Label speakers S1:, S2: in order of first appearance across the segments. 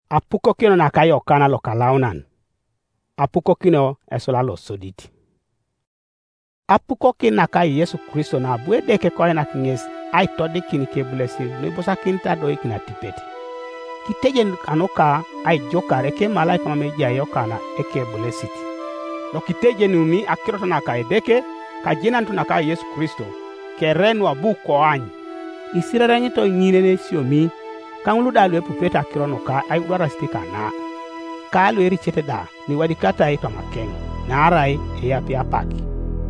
S1: Apuko kino na kayo kana lo kalaunan. Apuko kino esola lo soditi. Apuko kina kai Yesu Kristo na bue deke koy na kinges ai todi kini ke blesi ne bosa kinta do ikina tipeti. Kitejen anoka ai jokare ke malaika mameji ayoka na eke blesiti. Lo kitejen uni akirota na kai deke ka jinantu na kai Yesu Kristo ke renu abu ko anyi. Isiraranye to nyine siomi kangulu dalwe pupeta kirono ka ai udara stika na. Ka lwe richete da ni wadikata ai to makeng. Na arai ya pia paki.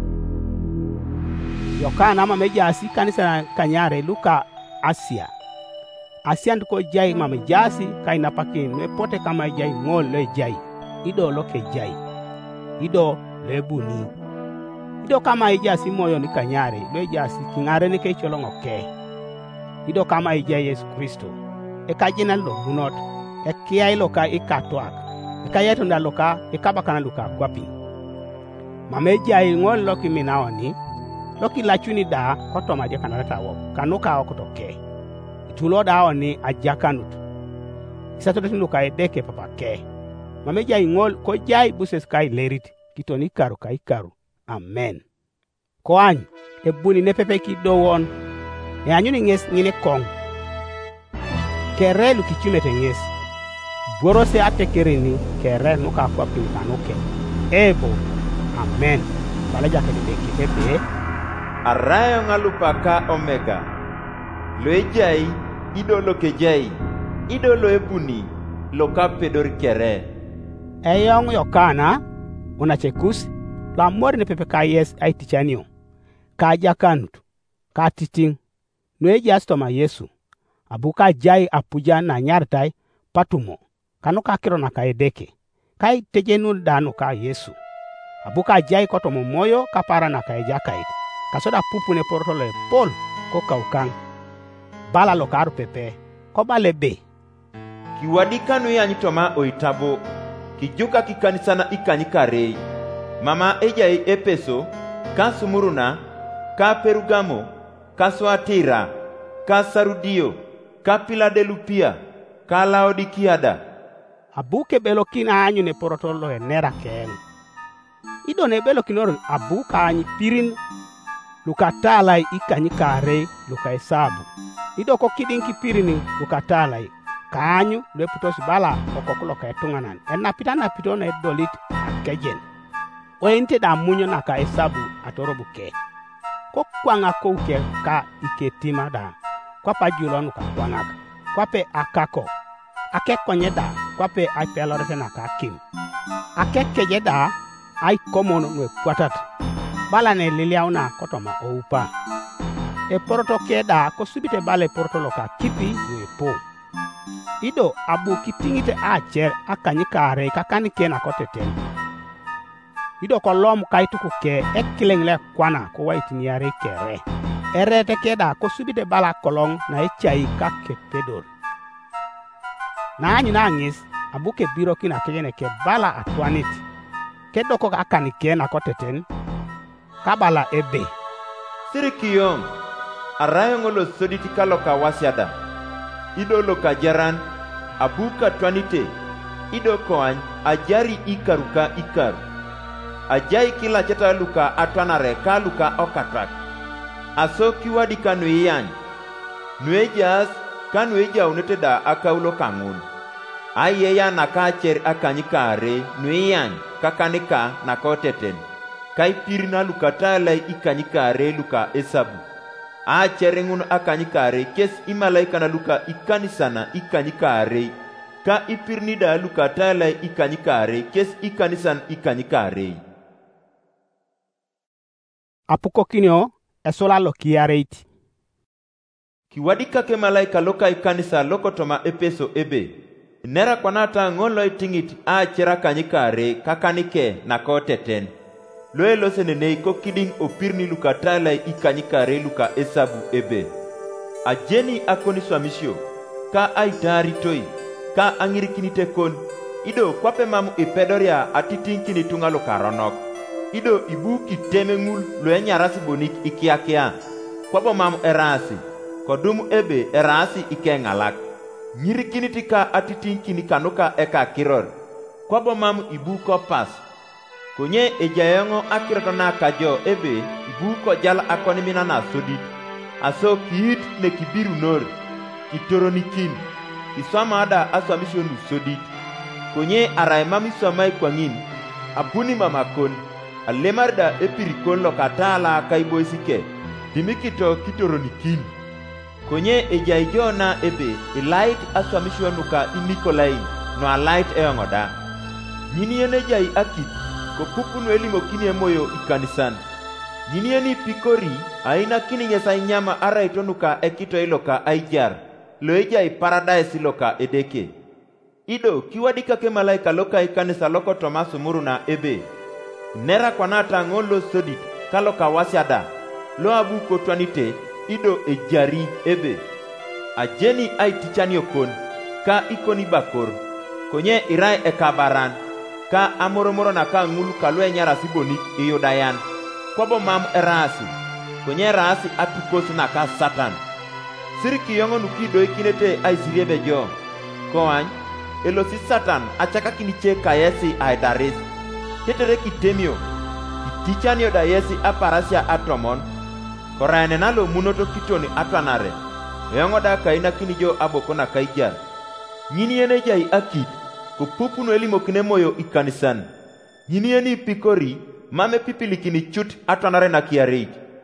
S1: Yokana mama jasi kanisa na kanyare luka Asia. Asia ndiko jai mama jasi kaina paki ne pote kama jai ngol le jai. Ido loke jai. Ido lebuni. Ido kama jasi moyo ni kanyare le jasi kingare ni ke cholongo ke. Ido kama jai Yesu Kristo. E kajina lo bunot. E kia iloka ikatwak. E kayeto ndaloka ikabakana luka kwapi. Mama jai ngol loki minaoni. Loki lachuni da koto maje kanaleta wo kanuka okotoke itulo da oni ajakanut isato luka edeke papa ke mameja ingol ko jai buses kai lerit kitoni karu kai karu amen ko an e buni ne pepe ki do won e anyuni nges ngine kong kerelu kichumete nges borose atekerini kere nuka kwa pinkanuke ebo amen balaja kedeke pepe
S2: Arayo ngalupaka omega. Loe jai, ido loke jai. Ido loe buni, loka pedor kere.
S1: Eyong yokana, unachekus, la mori ne pepe ka yes ay tichanyo. Ka jakanut, ka titing. Noe jastoma Yesu. Abuka jai apuja na nyartai patumo. Kano ka kiro na ka edeke. Kai tejenul dano ka Yesu. Abuka jai kotomo moyo kapara na ka ejakait. Kasoda pupu ne portole pol ko kaukang. Bala lo karu pepe. Ko bale be.
S2: Kiwadika no yanyi toma oitabo. Kijuka kikanisana ikanyikare. Mama eja Efeso. Ka Sumuruna. Ka Perugamo. Ka Suatira. Ka Sarudio. Ka Piladelupia. Ka Laodikiada.
S1: Abuke belo kina anyu ne portolo nera keng. Ido ne belo kinor abuka anyi pirin. Lukatalai ikanyikare luka esabu. Ido ko kidin kipirini lukatalai. Kanyu leputos bala okokulo ka etunganan. Enapita napito na edolit kejen. Oente da munyo na ka esabu atorobuke. Ko kwanga kouke ka iketima da. Kwa pa julonu ka kwangaka. Kwa pe akako. Ake konye da. Kwa pe aipelorete na ka kim. Ake keje da. Ai komono nwe kwatat. Bala ne liliauna kotoma oupa. E poroto keda ko subite bale poroto loka kipi we po. Ido abu kitingite acher akanyikare kakanike na koteten. Ido ko lom kaituku ke ekileng le kwana ko waitiniare kere. Erete keda ko subite bala kolong na echai kakke pedor. Na anyi na angis abu ke biro kina kegene ke bala atwanit. Kedo ko akanike na koteten. Kabala ebe.
S2: Sirikiyong. Arayo ngolo soditi kaloka wasiada. Ido loka jaran. Abuka twanite. Ido koany. Ajari ikaruka ikaru. Ajai kila cheta luka atwanare ka luka okatrak. Aso kiwadika nuiyan. Nuejas ka nueja unete da akaulo kangun. Ayeya nakacher akanyikare nuiyan kakanika nakoteten. Kai pirina luka talai ikanyikare luka esabu. A cherengun akanyikare kes imalaika na luka ikanisana ikanyikare. Ka ipirnida luka talai ikanyikare kes ikanisan ikanyikare.
S1: Apuko kinyo esola lo kiareiti.
S2: Kiwadika ke malaika loka ikanisa loko toma Efeso ebe. Nera kwanata ngolo itingit a chera kanyikare kakanike na koteten. Loe losenene ko kiding opirni luka talai ikanyikare luka esabu ebe. Ajeni akoni swamisho. Ka aitari toi. Ka angirikinite kon. Ido kwape mamu ipedoria atitinkini tunga luka ronok. Ido ibu kiteme ngul loe nyarasi bonik ikiakia. Kwabo mamu erasi. Kodumu ebe erasi ike ngalak. nyiri kini tika atiting kini kanuka eka kiror kwabo mam ibu ko pas konye ejayongo akiroto na kajo ebe ibu ko jal akoni mina na sodit aso kiit ne kibiru nor kitoronikin iswama ada aswamishonu sodit konye arai mami swamai kwangin abuni mamakon alemarda epirikon lokatala kaiboisike dimikito kitoronikin konye ejaijo na ebe elait aswamishonuka inikolain no alait eongoda nyini yene jai akit ko pupunu elimo kini emoyo ikanisan nyini yeni pikori aina kini nyesai nyama araitonuka ekito iloka aijar lo ejai paradise iloka edeke ido kiwadika ke malaika loka ikanisa loko Tomaso muru na ebe nera kwanata ngolo sodit kaloka wasiada lo abu kotwanite ido ejari ebe ajeni ai tichani okon ka ikoni bakor konye irai ekabaran ka amoromoro na ka ngulu kalwe nyara sibonik iyodayan kwabo mam erasi konye rasi atukos na ka Satan siriki yongo nukido ikinete ai siriebe jo koany elosi Satan achaka kiniche kayesi aidaris tetere kitemio kitichani odayesi aparasia atomon korane nalo munoto kitoni atwanare yongo da kaina kinijo abokona kaijar nyini yene jai akit ko pupuno elimo kine moyo ikanisan nyini yeni pikori mame pipilikini chut atwanare na kiareit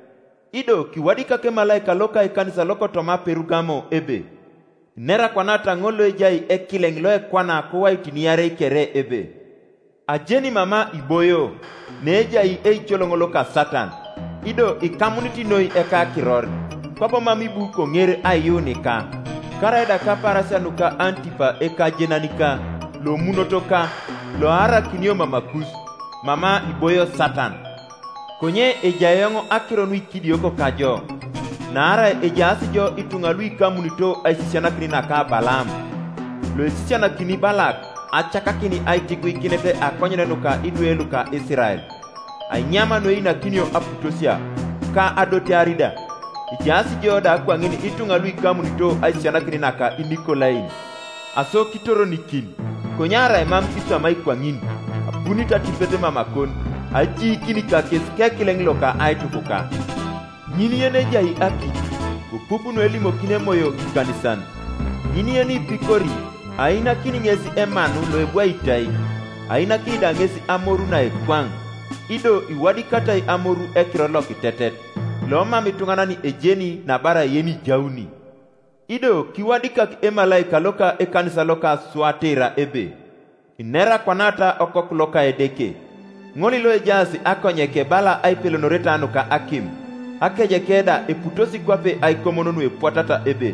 S2: ido kiwadika ke malaika loka ikanisa loko Toma Perugamo ebe nera kwanata ngolo jai ekileng loe kwana kuwa itiniare kere ebe ajeni mama iboyo nejai eicholongolo ka Satan ido ikamuniti noi eka kiror kwabo mami buko ngere ayunika karaida kaparasa nuka Antipa eka jenanika lo munotoka lo ara kinyo mamakus mama iboyo Satan konye ejayongo akironui kidioko kajo nara ejasi jo itungalui kamunito aisisiana kini naka Balam lo isisiana kini Balak achaka kini aitigui kinete akonyene nuka idwe luka Israel ainyama no ina kinyo aputosia ka adote arida ijasi joda kwangini itungalui kamunito aisisiana kini naka inikolain aso kitoronikin konyara emam iswamai kwangini abunita tipete mamakon aji kini kakes kekileng loka aitukuka nyini yene jai aki kupupuno elimo kine moyo ikanisan nyini yeni pikori aina kini ngesi emanu lo ebwa itai aina kida ngesi amoru na ekwang ido iwadi katai amoru ekiroloki tetet loma mitunganani ejeni na bara yeni jauni ido kiwadi kak emalaika loka ekanisa loka Swatira ebe inera kwanata okok loka edeke ngoli lo ejasi akonyeke bala aipelonoretanu ka akim akejekeda eputosi kwape aikomononu epwatata ebe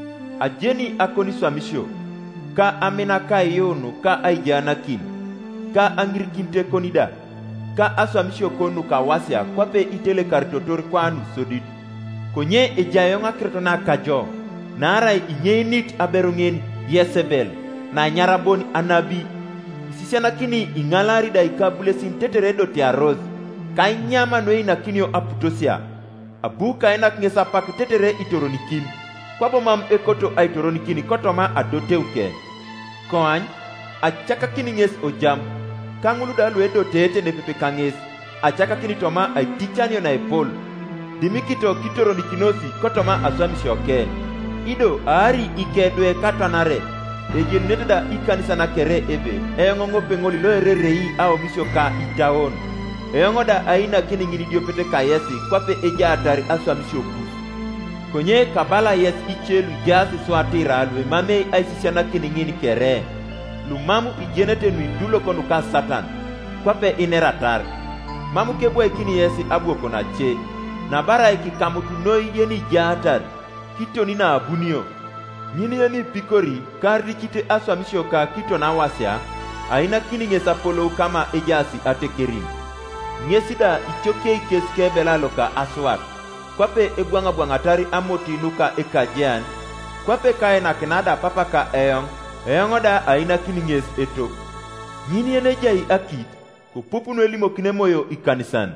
S2: ajeni akoni swamisho ka amina ka yonu ka aijanakin ka angirkinte konida ka aswamisho konu ka wasia kwape itele kartotor kwanu sodit konye ejayonga kirtona kajo nara inyenit aberungen Yezebel na nyaraboni anabi isisiana kini ingalari da ikabule sinteteredo tiaroz ka nyama no ina kinyo aputosia abuka ena ngesa pak tetere itoronikin kwabo mam ekoto aitoronikin kotoma adoteuke koany achaka kini nges ojam kangulu dalu edo tete ne pepe kanges achaka kini toma aitichanio na epol dimikito kitoronikinosi kotoma aswamishoke ido ari ikedwe katwanare ejeneteda ikanisa na kere ebe eyongo pengoli lo ererei ao mishoka itaon eyongo da aina kini ngini diopete kayesi kwape eja atari aswamishokus konye kabala yes ichelu jasi Swatira lwe mame aisisiana kini ngini kere lumamu ijenete nuindulo konuka Satan kwape ineratar mamu kebwa ikini yesi abuo konache na bara ikikamutunoi yeni jatar kitoni na abunio nyini yeni pikori kardi kite aswamishoka kito na wasia aina kini ngesa polo kama ejasi atekerin ngesida ichoke ikeske belaloka Aswat kwape ebwanga bwangatari amoti nuka ekajean kwape kae na kenada papaka eyongoda aina kini nges eto nyini yene jai akit kupupuno elimo kine moyo ikanisan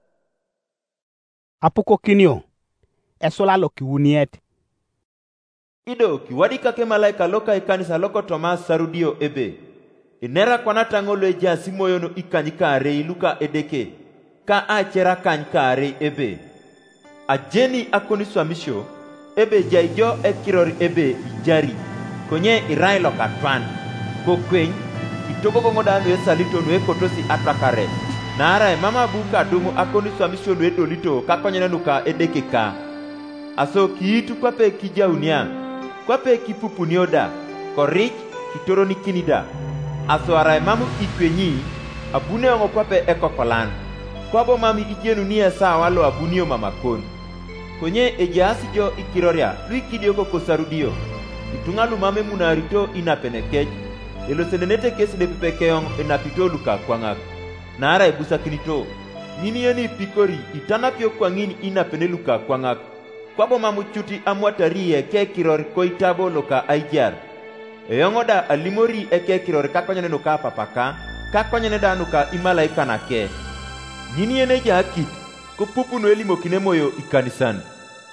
S1: apuko kinyo esola lo kiwuniet
S2: Ido kiwadi kake malaika loka ikanisa loko toma sarudio ebe. Inera kwana tango leja simoyono ikanyi kare iluka edeke. Ka achera kany kare ebe. Ajeni akoni swamisho ebe jaijo ekirori ebe ijari. Konye irai loka twan. Kokweny itogo gongo danu esalito nwe kotosi atakare. Nara mama buka dumu akoni swamisho nwe dolito kakonyena nuka edeke ka. Aso kiitu kwape kijaunia. Kwape kipupunioda. Korich kitoro ni kinida. Aso arai mamu ikwenyi. Abune ongo kwape ekokolan. Kwabo mami ijenu niya sawa lo abunio mamakon. Konye ejaasi jo ikiroria. Lui kidioko kosarudio. Itungalu mame munarito inapenekej. Elo senenete kesi lepipekeong enapito luka kwangak. Nara ebusa kinito. Nini yeni pikori itanapio kwangini inapene luka kwangak. Kwabo mamu chuti amwatarie ke kirori koitabo loka aijar. Eyongoda alimori eke kirori kakonyene nuka papaka. Kakonyene da nuka imalaika na ke. Nini yene jakit kupupu noeli mokine moyo ikanisan.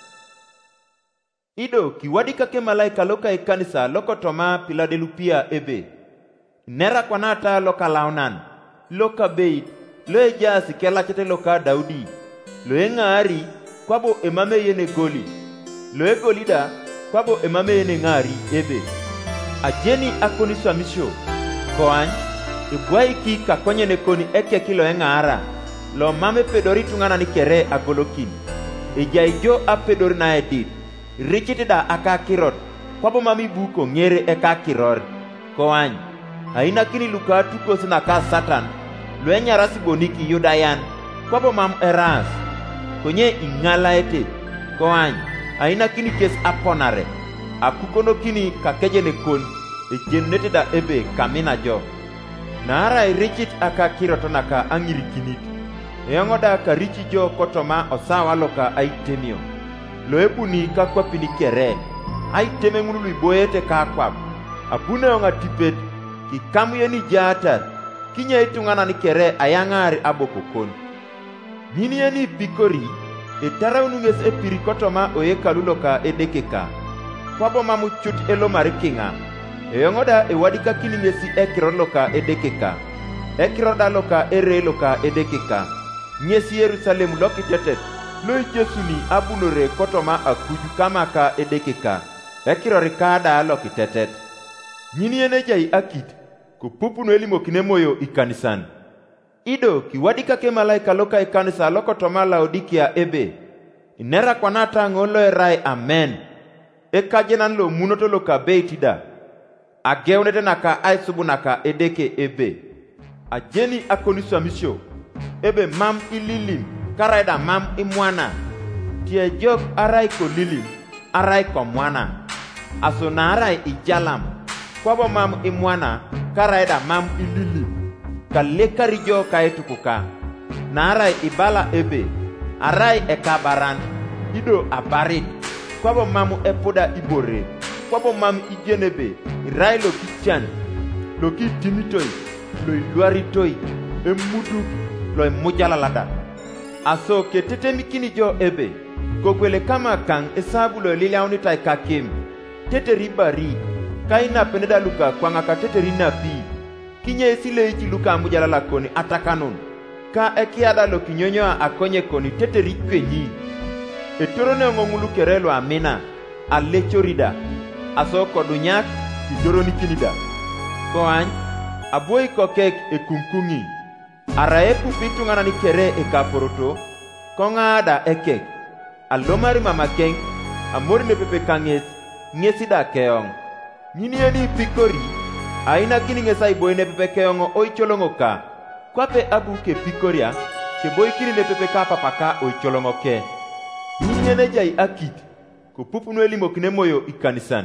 S2: Ido kiwadi kake malaika loka ikanisa loko toma Piladelupia ebe. Nera kwanata loka launan. Loka beit. Lo ejasi kela chete loka Daudi. Lo engari kwabo emame yene goli. Lo egolida kwabo emame yene ngari ebe. Ajeni akoni swamisho. Koany. Ibwaiki kakonyene koni eke kilo engara. Lo mame pedori tungana ni kere agolokin. Ejaijo apedori na edit. Richitida aka kirot. Kwabo mami buko ngere eka kiror. Koany. Haina kini luka tukos na ka satan. Luenya rasi boniki yudayan. Kwabo mam eras. Konye ingala ete. Koany. Haina kini kes aponare. Akukono kini kakeje nekon. Ejenete da ebe kamina jo. Nara richit aka kirotona ka angiri kinit. Eyongoda ka richi jo kotoma osawa loka aitemio. Loebuni kakwa pinikere. Aiteme ngulu iboyete kakwab. Abune onga tipet. Kikamu yeni jatar. Kinya itungana ni kere ayangari abokokon. Nini yeni pikori. Etara ununges epirikotoma oyekalu loka edekeka. Kwabo mamu chut elo marikinga. Eyongoda ewadika kiningesi ekiro loka edekeka. Ekiroda loka ere loka edekeka. Nyesi Yerusalemu loki tetet. Loi Jesuni abunore kotoma akuju kama ka edekeka. Ekirori kada loki tetet. Nyini ene jai akit. Kupupu noeli mokine moyo ikanisan. Ido kiwadika ke malaika loka ikanisa loko toma Laodikia ebe. Inera kwanata ngolo erai amen. Ekajenan lo munoto loka beitida. Ageunete naka aisubu naka edeke ebe. Ajeni akoniswa misho. Ebe mam ililim. Karaida mam imwana. Tie jok arai ko lilim. Arai ko mwana. Asona arai ijalam. Kwabo mam imwana. Karaida mam ililim. Kaleka rijo kaetukuka. Na arai ibala ebe. Arai ekabaran. Ido abarit. Kwabo mamu epoda ibore. Kwabo mam ijenebe. Irai lo kichan. Lo ki timitoi. Lo iluaritoi. Emudu. Lo emujalalada. Aso ke tete mikini jo ebe. Kokwele kama kang esabu lo liliauni tai kakim. Tete ribari. Kaina peneda luka kwanga ka tete rinapi. Kinye esile ichi luka mujalala koni atakanon. Ka ekiada lo kinyonyoa akonye koni tete rikwenyi. Etorone ngongulu kerelo amina. Alechorida. Aso kodunyak idoroni kinida. Koany. Aboy kokek ekunkungi. Araepu pitungana ni kere ekaporoto. Kongada ekek. Alomari mamakeng. Amori nepepe kanges. Ngesida keong. Nini yeni pikori. Aina kini ngesai boy nepepe keongo oicholongo ka. Kwape abuke pikoria. Ke boy kini nepepe ka papaka oicholongo ke. Nini yene jai akit. Kupupu noeli mokine moyo ikanisan.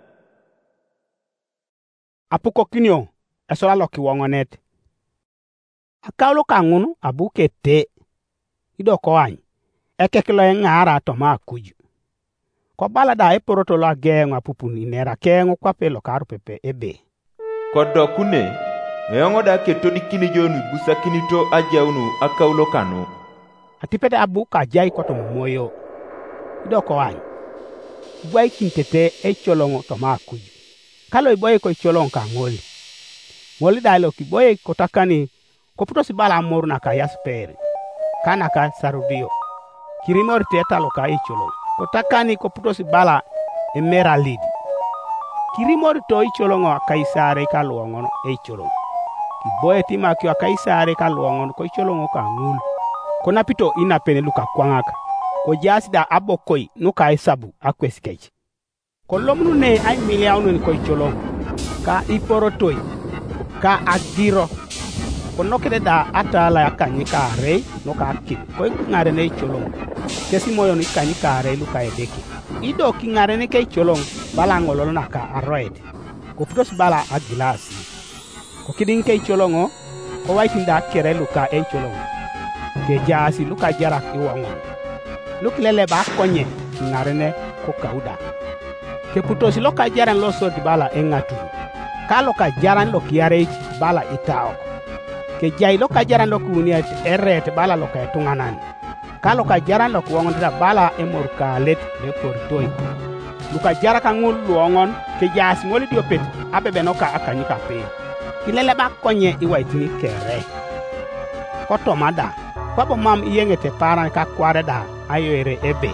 S1: Apuko kinyo. Esola loki wongonet. Akaulo kangunu abuke te. Ido koany. Ekekilo engara toma akuju. Kwa balada eporoto lo agengo apupuni nera kengo kwa pelo karu pepe ebe.
S2: Kodo kune. Eyongoda ketodi kini jonu busa kini to ajaunu akaulo kano.
S1: Atipete abuka jai koto moyo. Ido koany. ibuai kintete e cholongo to ma kuju. Kalo ibuai ko cholong ka ngoli. Ngoli dalo ki ibuai ko takani ko puto si bala amor na ka yasperi. Kana ka sarudio. Kirimor teta lo ka e cholong. Ko takani ko puto si bala emeralidi. Kirimor to e cholongo akaisare ka luongono e cholong. Ibuai tima kyo akaisare ka luongono ko cholongo ka ngul. Ko napito ina pene luka kwangaka. Ko jasida abokoi nuka esabu akweskech. Ko lomnu ne ay miliaunu ni ko cholong. Ka iporotoi. Ka agiro. Ko nokede da atala akanyi ka rei nuka akip. Ko ngare ne cholong. Kesi moyo ni kanyi ka rei luka edeki. Ido ki ngare ne ke cholong bala ngololo na ka aroed. Ko putos bala agilasi. Ko kidin ke cholongo ko waitinda kere luka e cholongo. Ke jasi luka jarak iwango. Lukilele ba konye ngarene ko kauda. Ke putosi loka jaran lo so di bala engatu. Ka loka jaran lo kiare bala itao. Ke jai loka jaran lo kunia eret bala loka etunganan. Ka loka jaran lo kuongon da bala emorka let le portoi. Luka jara ka ngul luongon ke jasi ngoli diopet abebe noka akanyi kape. Kilele ba konye iwaitini kere. Koto mada. Kwabo mam iyengete paran ka kware da ayoere ebe.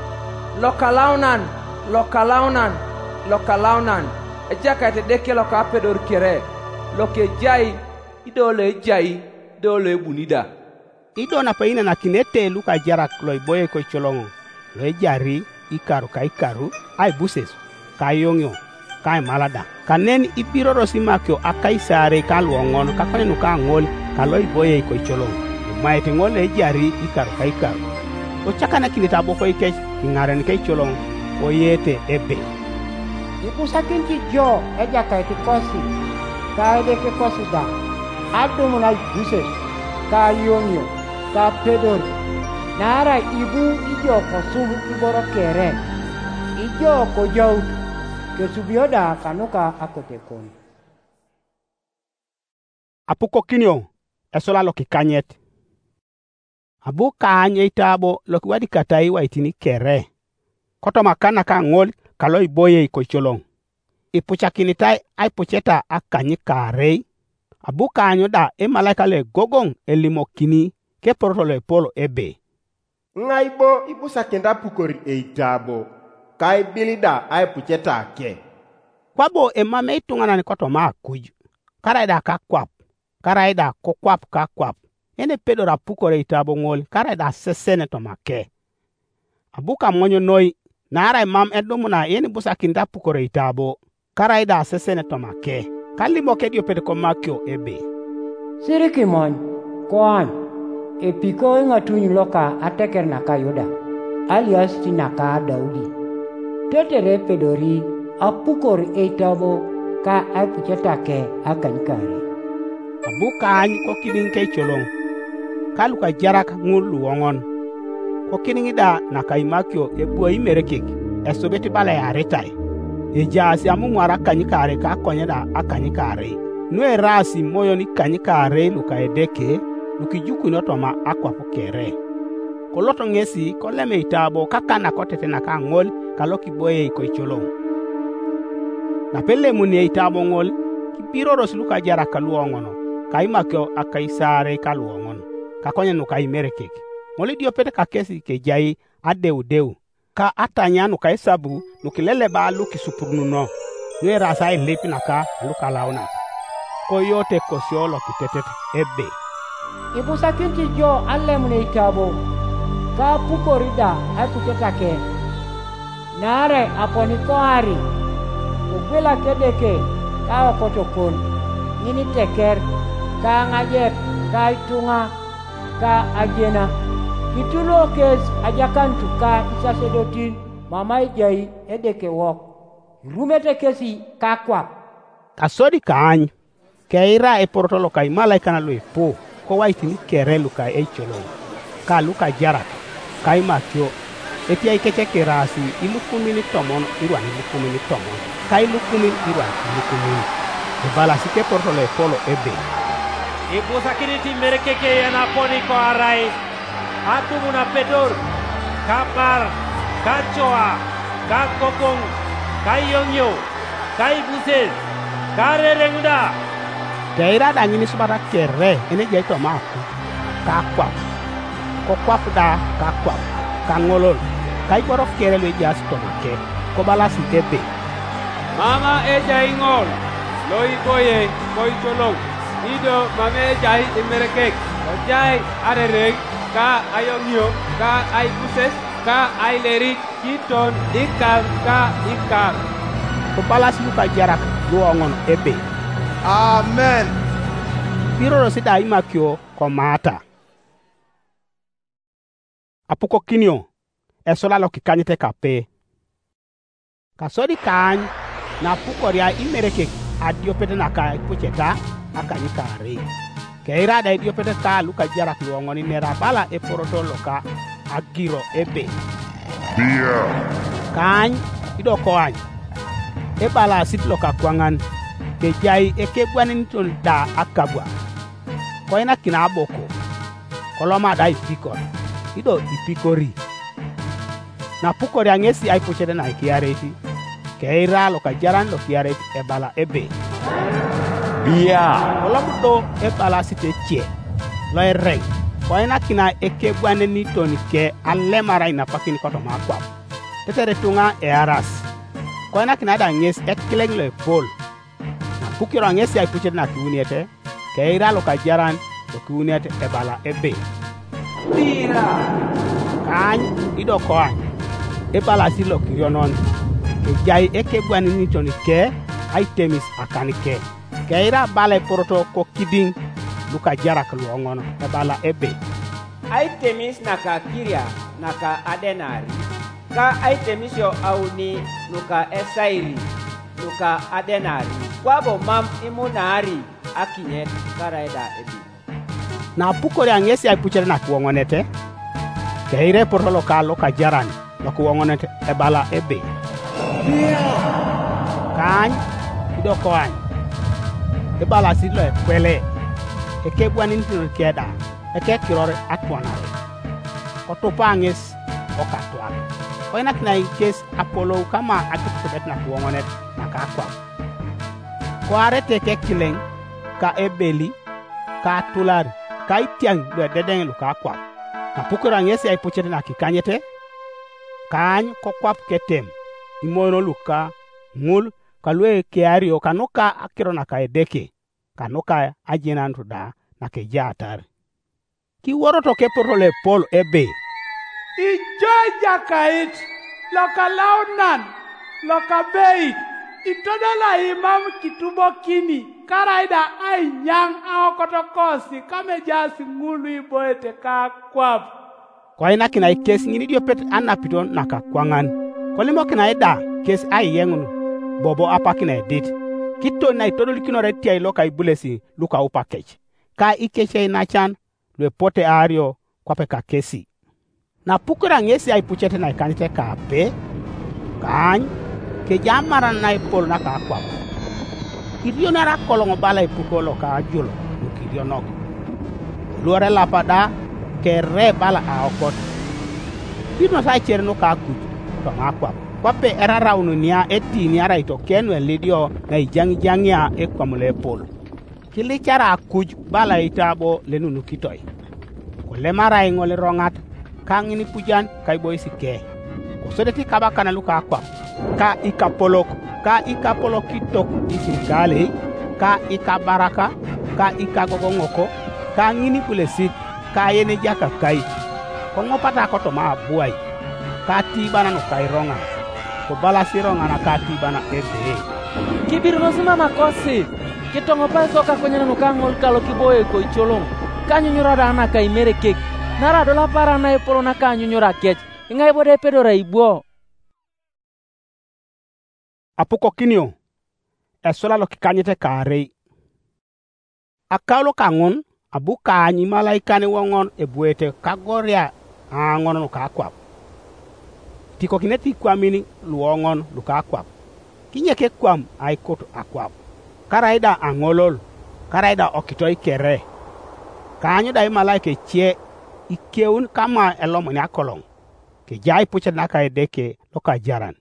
S3: Lokalaunan. Ejaka te deke loka pedor kere. Loke jai, idole jai, dole bunida.
S1: Ido na paina na kinete luka jarak loy boye ko cholongo. Loy jari, ikaru, ay buses, kayongyo, kay malada. Kanen ipiro rosimakyo akaisare ka luongon kakone nuka ngol kaloy boye ko cholongo. Maite ngole jari ikaru. O chakana kinita boko ikech ingaren ke cholong o yete ebe.
S4: Ipusakinti jo ejaka iti kosi. Ka ede ke kosi da. Abdomuna buses. Ka yongyo. Ka pedor. Nara ibu ijo ko subu iboro kere. Ijo ko jau. Ke subioda kanuka akotekon.
S1: Apuko kinyo. Esola lo kikanyet. Abu kanye itabo loki wadi katai waitini kere. Koto makana ka ngol kaloi boye ko cholong. Ipucha kinitai ay pucheta akanyi karei. Abu kanyo da malaika le gogong elimo kini ke porto le polo ebe.
S5: Ngaibo ipusa kenda pukori itabo. Kai bilida ay pucheta ke.
S1: Kwabo mame itungana ni koto maa kuju. Karaida ka kwap. Karaida ko kwap ka kwap. Ene pedora pukore itabo ngol kara da sesene to make. Abuka monyo noi na ara mam edomuna ene busa kinda pukore itabo kara da sesene to make. Kali moke dio pede ko makyo ebe.
S4: Siriki mon koan epiko ngatuny loka ateker na kayuda alias tinaka Daudi. Tetere pedori apukore itabo ka apuchetake akankare.
S1: Abuka anyi ko kidin ke cholong. Kaluka jarak ngul luongon. Ko kiningi da na kaimakyo ebuo imerekek. Esobeti bala ya retai. Ejasi amu mwara kanyikare ka konye da akanyikare. Nue rasi moyo ni kanyikare luka edeke. Luki juku inotoma akwa pukere. Koloto ngesi koleme itabo kakana kotete na ka ngol kaloki boye iko icholong. Na pele muni itabo ngol kipiro ros luka jarak luongono. Kaimakyo akaisare ka luongon. Kakonye nuka imerekek. Ngoli dio pete kakesi ke jai adeu. Ka atanya nuka esabu nukilele ba luki supurnu no. Nue rasa lepi naka luka launa. Koyote kosiolo kitetete ebe.
S4: Ipusakinti jo alemune itabo. Ka pukorida apuchetake. Nare aponi kohari. Ukwila kedeke ka okotokon. Nini teker. Ka ngajep. Ka itunga. Ka ajena itulo kes ajakantu ka isasedotin mama ijai edeke wok rumete kesi ka kwap
S1: kasodi kaany keira e portolo kai malaika na luipo ko waitini kere luka e cholo ka luka jara kai makyo eti ai keche kerasi ilukumini tomon irwan ilukumini tomon kai lukumin irwan ilukumin e balasi ke portolo e polo ebe.
S6: Ibu sakiriti merekeke yana poni ko arai. Atu muna pedor. Kapar. Kacoa. ka kokong, ka yongyo, ka ibuses, ka rerengda.
S1: Keira da ngini subara kere ene jai to maku ka kwap ko kwap da ka kwap ka ngolol kai borof kere le jas to make ko balasi ebe
S3: Mama e jai ngol. Loi boye koi cholong. Ido mame jai imerekek. O jai arereng ka ayongyo ka ai buses ka ai lerit kiton ikam ka ikam.
S1: ko balasi lu ka jarak luongon ebe.
S5: Amen.
S1: Piroro sida imakyo ko mata. Apuko kinyo esola lo kikanyete kape. Kasodi kany na pukoria imereke adio pete na ka pucheta akani kare. Keira da idio pete ka luka jarak luongoni nera bala e poroto loka agiro ebe.
S7: Bia.
S1: Kany ido koany. E bala sit loka kwangan. Ke jai eke gwanin tol da akabwa. Koina kina aboko. Koloma da ipikor. Ido ipikori. Na pukori angesi ai puchete na ikiareti. Keira lo kajaran lo kiareti e bala ebe.
S2: Bia.
S1: Kolomudo e bala site chie. Lo e reng. Koina kina eke gwanin toni ke alemara ina pakini koto makwap. Tetere tunga e aras. Koina kina da nges ekileng lo e pol. Pukiro angesi ai puchete na kiuniete. Keira lo kajaran lo kiuniete e bala ebe.
S3: Bira.
S1: Kany ido koany. E bala si lo kirionon. Ke jai eke gwani nitoni ke ai temis akani ke. Keira bala e poroto ko kiding luka jarak luongono e bala ebe.
S8: Ai temis naka kiria naka adenari. Ka ai temis yo auni nuka esairi nuka adenari. Kwabo mam imunari akinyet karaida ebi.
S1: Na pukori angesi ai puchere na kuongonete. Keire porto loka jaran lo kuongonete e bala ebe. Kany ido koany. E bala sidlo e kwele. E kebwani nitino keda. E ke kirore atwanare. Kotopa anges okatwak. Koina kina inkes Apollo kama akitubet na kuongonete na kakwap. Ko arete ke kileng ka ebeli ka tulari ka itiang do dedeng lu ka kwap na pukura ngesi ai puchete na kikanyete kany ko kwap ketem imono luka ngul kalwe ke ario kanoka akiro na ka edeke kanoka ajinan tuda na ke jatar ki woro to ke porole pol ebe
S3: Ijoja kait. Loka launan. Loka beit. Itodola imam kitubo kini. Karaida ai nyang aokotokosi. Kame jasi ngulu iboete ka kwab.
S1: Kwa ina kina ikesi ngini dio pet anapiton naka kwangan. Kwa limo kina eda kesi ai yengunu. Bobo apa kina edit. Kito na itodoli kino retia iloka ibulesi luka upa kech. Ka ikeche inachan lwe pote ario kwape ka kesi. Na pukura ngesi ai puchete na ikanite ka pe. Kany. Ke jamara na ipol na ka kwap. Kirio nara kolongo bala ipukolo ka ajulo. Kirio nogo. Luore lapada ke re bala aokot. Kino sa cherno ka kuju. To nga kwap. Kwape era raunu niya eti niara ito kenwe lidio na ijangi ya ekwamule pol. Kilichara kuju bala itabo lenunu kitoi. Kole mara ingole rongat. Kangini pujan kai boisi ke. Kosodeti kabaka na luka kwap. Ka ikapolok kitok isirikale, ka ikabaraka, ka ikagogongoko, ka ngini kulesit, ka yene jaka kai. Kongo pata koto ma buai, ka tibana no kai ronga, ko balasi ronga na ka tibana ebe.
S9: Kibir no sima makosi, kitongo pa soka kwenye no kangol kalo kiboye ko icholong, kanyo nyora dana kai mere kek, nara dola para na epolo na kanyo nyora kech, ingai bode pedora ibuo. Apuko kinyo esola lo kikanyete kare akalo kangon abu kanyi malaika ni wongon ebuete kagoria angon no kakwap tiko kineti kwamini luongon lu kakwap kinyeke kwam ai koto akwap karaida angolol karaida okitoi kere kanyo dai malaika chie ikeun kama elomoni akolong ke jai puche naka edeke loka jaran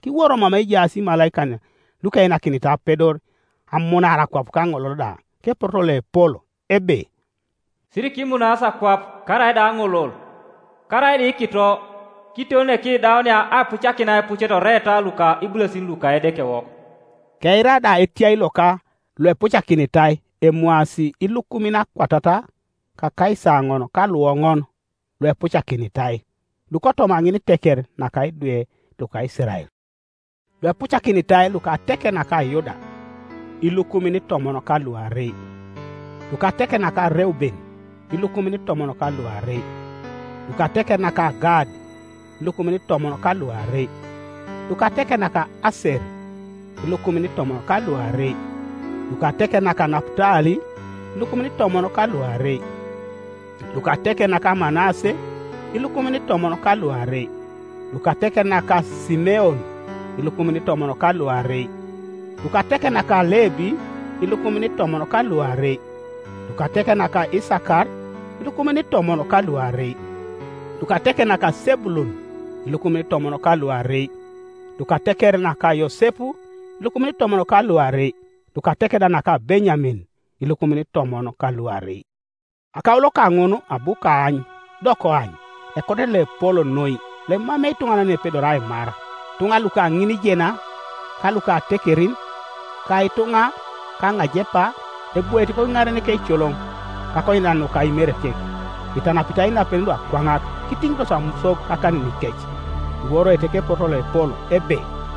S9: ki woro mama ijasi malaika ne luka ina kinita pedor amuna ara kwap ka ngoloda ke portole polo ebe
S6: siriki munasa kwap karai da ngolol karai di kito kitone ki dawnya a puchakina pucheto reta luka ibulesin luka edeke wok
S9: keira da etiai loka lo puchakinitai emuasi ilukumina kwatata ka kaisa ngono ka luongon lo puchakinitai lukoto mangini teker na kai due luka Israel lo puchakinitai luka teker na ka Yuda ilukumini tomono ka luare luka teker na ka Reuben ilukumini tomono ka luare luka teker na ka Gad ilukumini tomono ka luare luka teker na ka Aser ilukumini tomono ka luare luka teker na ka Naftali ilukumini tomono ka luare luka teker na ka Manase ilukumini tomono ka luare luka teker na ka Simeon ilukumini tomono ka luare luka teker na ka Lebi ilukumini tomono ka luare luka teker na ka Isakar ilukumini tomono ka luare luka teker na ka Sebulun ilukumini tomono ka luare luka teker na ka Yosefu ilukumini tomono ka luare luka teker na ka Benjamin ilukumini tomono ka luare akaulo ka ngono abuka any doko any ekote le polo noi le mame tungana ne pedorai mara tunga luka ngini jena ka luka tekerin ka itunga ka ngajepa ebueti ko ngare ne ke cholong ka ko ina no ka imere ke itana pita ina pendo akwanga kiting to samso akan ni kech woro eteke portole polo ebe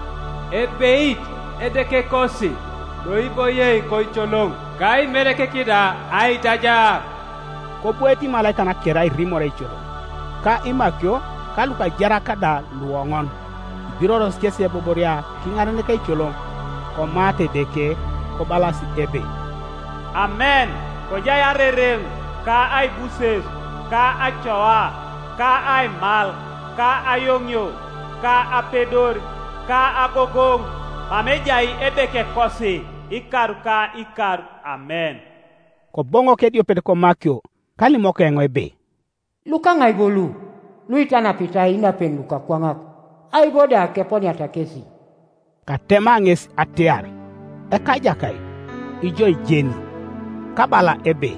S3: it edeke kosi loiboye ko cholong kai mereke kida ai taja
S9: ko bueti malaika na kerai rimore cholong ka imakyo ka luka jara kada luongon biroros kese boboria kingare ne ke cholong ko mate deke ko balasi ebe
S6: amen ko jaya rerem ka ai buses ka achoa ka ai mal ka ayongyo ka apedor ka agogong mamejai edeke kosi ikaruka ikar amen
S9: ko bongo ke dio pede ko makyo kali moko engo ebe
S4: luka ngai bolu luitana pita ina pen luka kwangak ai boda ke poni atakesi
S9: katema nges atiar kajakai ijo jeni kabala ebe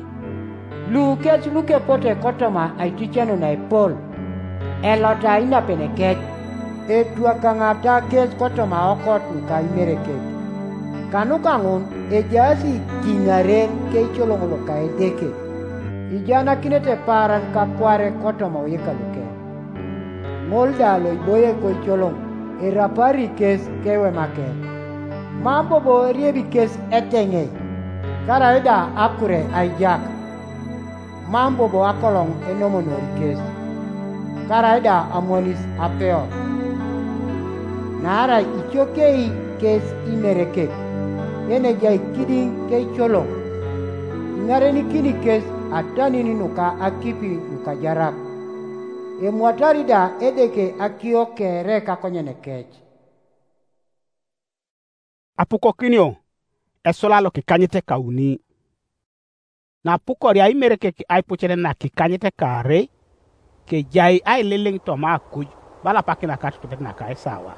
S4: luke pote kotoma ai tichano na Paul elota ina peneket etua kangata kes kotoma okot luka imereke kanuka ngon ejasi kingaren ke cholongolo ka edeke ijana kinete paran kakware kotoma oyekaluke molda lo iboye ko cholong erapari kes kewe make mambo bo riebi kes etenge karaida akure aijak mambo bo akolong enomonori kes karaida amonis apeo nara ichokei kes imereke ene jai kiding ke cholong ngare ni kini kes atani ni nuka akipi nuka jarak e muatarida edeke akio kere kakonyene kech
S9: apuko kinio esolalo kikanyete kauni na pukori ai mereke ki ai puchere na kikanyete kare ke jai ai leleng to ma kuj bala pakina katu na kai sawa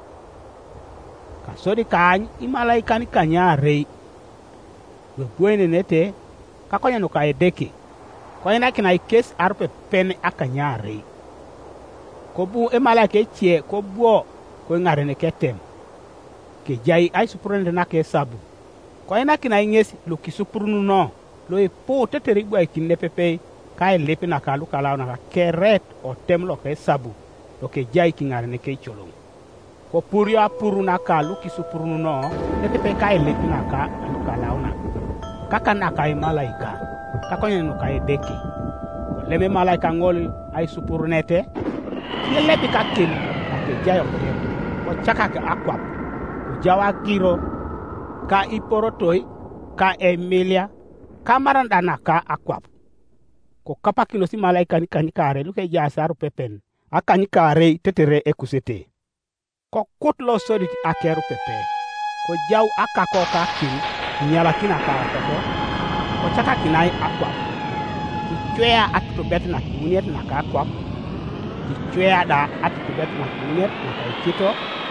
S9: kasori kany imalaika ni kanyare we buene nete kakonya no kai deke ko ina kina ikes arpe pen akanyare ko bu imalaika chie ko buo ko ngare ne ketem ke jai ai supurende na ke sabu ko ina kina ingesi luki supurunu no lo e po teteri gwa kinne pepe kai lepi na kalu kala na keret o tem lo ke sabu lo ke jai kingare ne ke cholong ko puria puru na kalu ki supurunu no pepe kai lepi na ka alu kala na kaka na kai malaika kakonya no kai deke ko leme malaika ngol ai supurunete ye lepi ka kin ke jai ko chaka ka akwa ko jawa giro ka iporotoi ka Emilia kamaran dana ka akwap ko kapakilo si malaika ni kanyikare luke jasaru pepen akanyikare tetere ekusete ko kutlo sodi akeru pepe ko jaw akako ka kin nyala kina ka ko chaka kinai akwap ki chwea atu betna kunyet na ka akwap ki chwea da atu betna kunyet na ka kito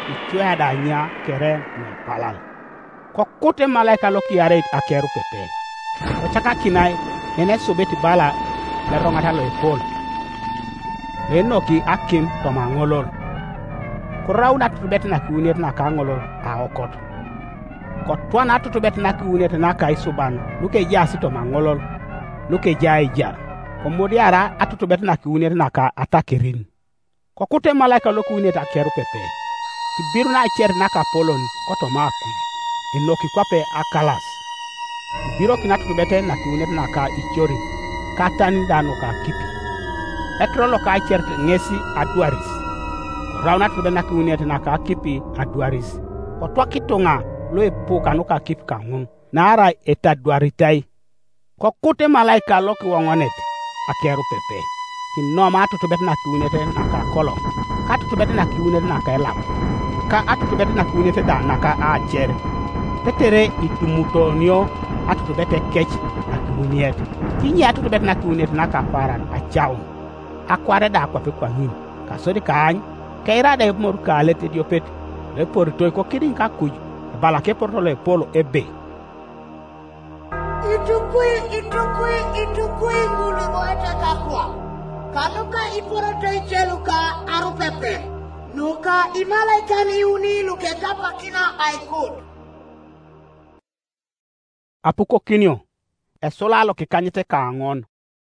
S1: ichwea da nya kere ne palal. Ko kute malaika lo kiare akeru pepe. Ko chaka kinai ene sobeti bala le rongata lo epol. Enoki akim to mangolol. Ko rauna tutubet na kiunet na kangolol a okot. Ko twana tutubet na kiunet na kai suban luke jasi to mangolol luke jai ja. Ko modiara atutubet na kiunet na ka atakirin. Ko kute malaika lo kiunet akeru pepe. Kibiru na cher na ka polon ko to maku. Enoki kwape akalas. Biro kinatu bete na kiunet na ka ichori katani dano ka kipi etrolo ka chert ngesi aduaris rauna tu bena kiunet na ka kipi aduaris ko twakitonga lo epo kanu ka kipi kangun nara eta duaritai ko kute malaika lo ki wongonet akeru pepe kinoma tu bete na kiunet na ka kolo ka tu bete na kiunet na ka elap ka atu bete na kiunet da na ka acher tetere itumutonio atu bete kech na kiunet tinya atu bete na kiunet na ka paran a chaw akware da kwa pe kwanin ka sodi kan kaira da mor kale te diopet le porto ko kidin ka kuj bala ke porto le polo ebe
S7: itukui ngulu moeta kakwa kanuka iporoto icheluka arupepe nuka imalaika ni uni luke kapa kina aikut
S1: apuko kinyo esola lo ki kanyete ka angon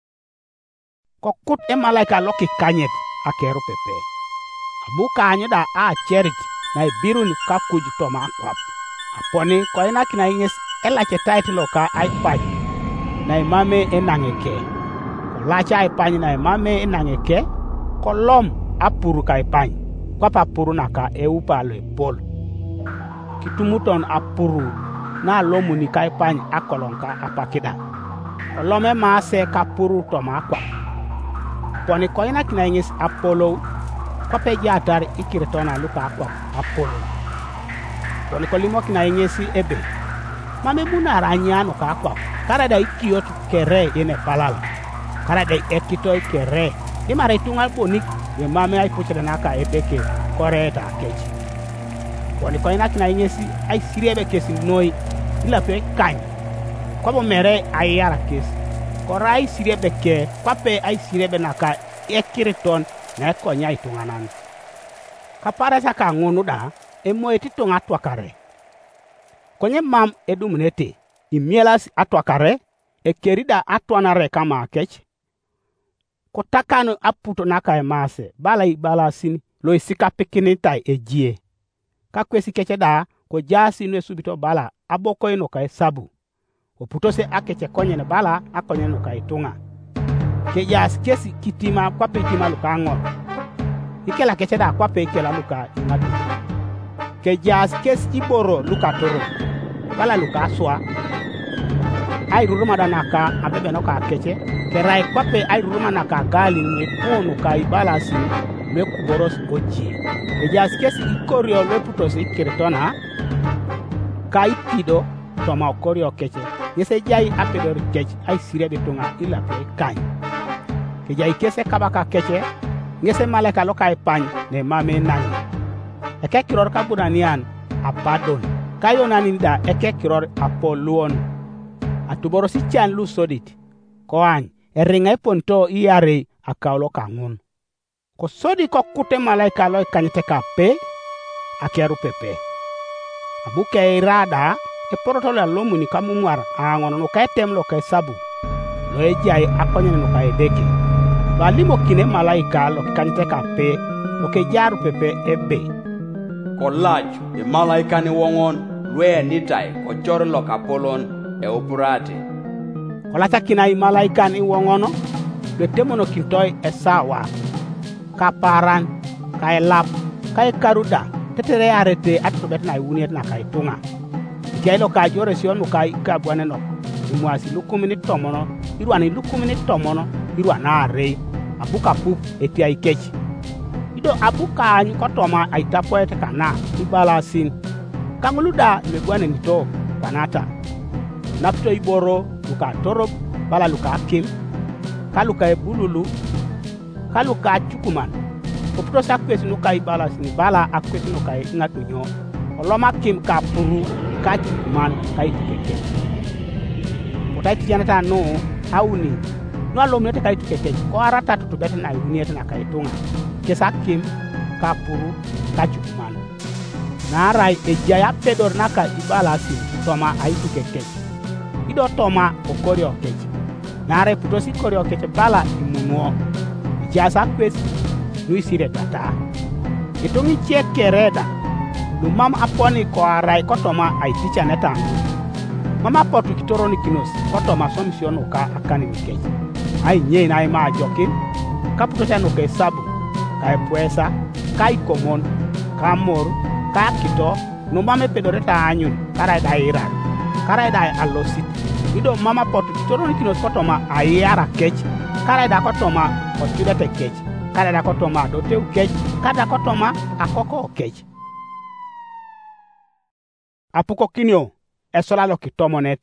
S1: kokut e malaika lo ki kanyet akeru pepe abu kanyo da a cherit na ibirun ka kuj to ma kwap aponi ko ina kina inges ela che title ka ai pai na imame enangeke ko lacha ai pai na imame enangeke ko lom apuru kai pai kwa papuru na ka e upalo pol kitumuton apuru na lomu ni kai pai akolonka apakida lome ma se kapuru to ma kwa poni ko ina kina inges apolo ko pe jatar ikiretona luka kwa apolo poni ko limo kina ingesi ebe mame muna ranyano ka kwa kara da ikiyot kere ene palala kara da ekito kere di mare tungal bonik ye mame ay puchere naka ebeke koreta keji poni ko ina kina ingesi ay sirebe kesi noi ila pe kan ko bo mere ay yara kesi ko rai sirebe ke pape ay sirebe naka ekiriton na ko nyai tunganan kapara saka ngonu da e moeti tunga twakare konye mam edumnete imielas atwakare e kerida atwanare kama kech kotakano aputo naka emase bala sin lo isika pikinitai ejie kakwesi keche da ko jasi no subito bala aboko ino kai sabu oputo se akeche konye ne bala akonye no kai tunga ke jas kesi kitima kwa petima lukango ikela keche da kwa pe ikela luka ingatu ke jas kes iboro luka toro bala luka swa ai ruruma da naka abebe no ka keche ke rai kwa pe ai ruruma naka gali ne pono ka ibala si me kuboros oji ke jas kes ikorio leputo se ikiretona kai tido toma okorio keche yese jai apedor keche ai sirebe tunga ila pe kai ke jai kese kabaka keche ngese maleka lo kai pan ne mame nani eke kiror ka budanian apadon kayo nani da eke kiror apoluon atuboro si chan lu sodit ko an eringa ponto iare akaulo kangun ko sodi ko kute maleka lo kanyete ka pe akeru pepe abuke irada e poroto la lomuni kamumwar angono no kaitem lo kai sabu lo ejai akonye no kai deke balimo kine malaika lo kanyete ka pe lo ke jaru pepe ebe
S10: ko laj e malaika ni wongon lwe ni tai ko chor lo kapolon e opurate
S1: ko lata kina i malaika ni wongono le temono kintoy e sawa kaparan kai lap kai karuda tetere arete atu betna uniet na kai tunga kelo ka jore sion no kai ka bwane no imwasi lukumini tomono irwani lukumini tomono irwana are abuka pup eti ai kechi ido abuka anyi kotoma aita poete kana ibala sin kanguluda me bwane nito kanata napto iboro luka toro bala luka kim kaluka ebululu kaluka chukuman Oputo sa kwesi no kai bala sini bala akwesi no kai ngatu nyo. Oloma kim ka puru ka man kai keke. Mutai tijanata no hauni. No alom nete kai keke. Ko arata to beten na yuniete na kai tunga. Kesa kim ka puru ka man. Na rai ejaya pedor naka ibala sini toma ai keke. Ido toma okori okeji. Na rai puto si kori okeji bala imunuo. Jasa kwesi lui sire tata. Ito mi cheke reda. Lu mama aponi ko arai kotoma ai ticha neta. Mama potu kitoro ni kinos. Kotoma somisyon uka akani mikeji. Ai nye na ima jokin. Kaputo siya nuke sabu. Kai puesa. Kai komon. Kamor. Kai kito. Numame pedoreta anyun. Karai da irar. Karai da alosit. Ido mama potu kitoro ni kinos kotoma ayara keji. Karai da kotoma ochudete keji. Kada da kotoma do teu kej, kada kotoma akoko kej. Apuko kinyo esola lo kitomonet.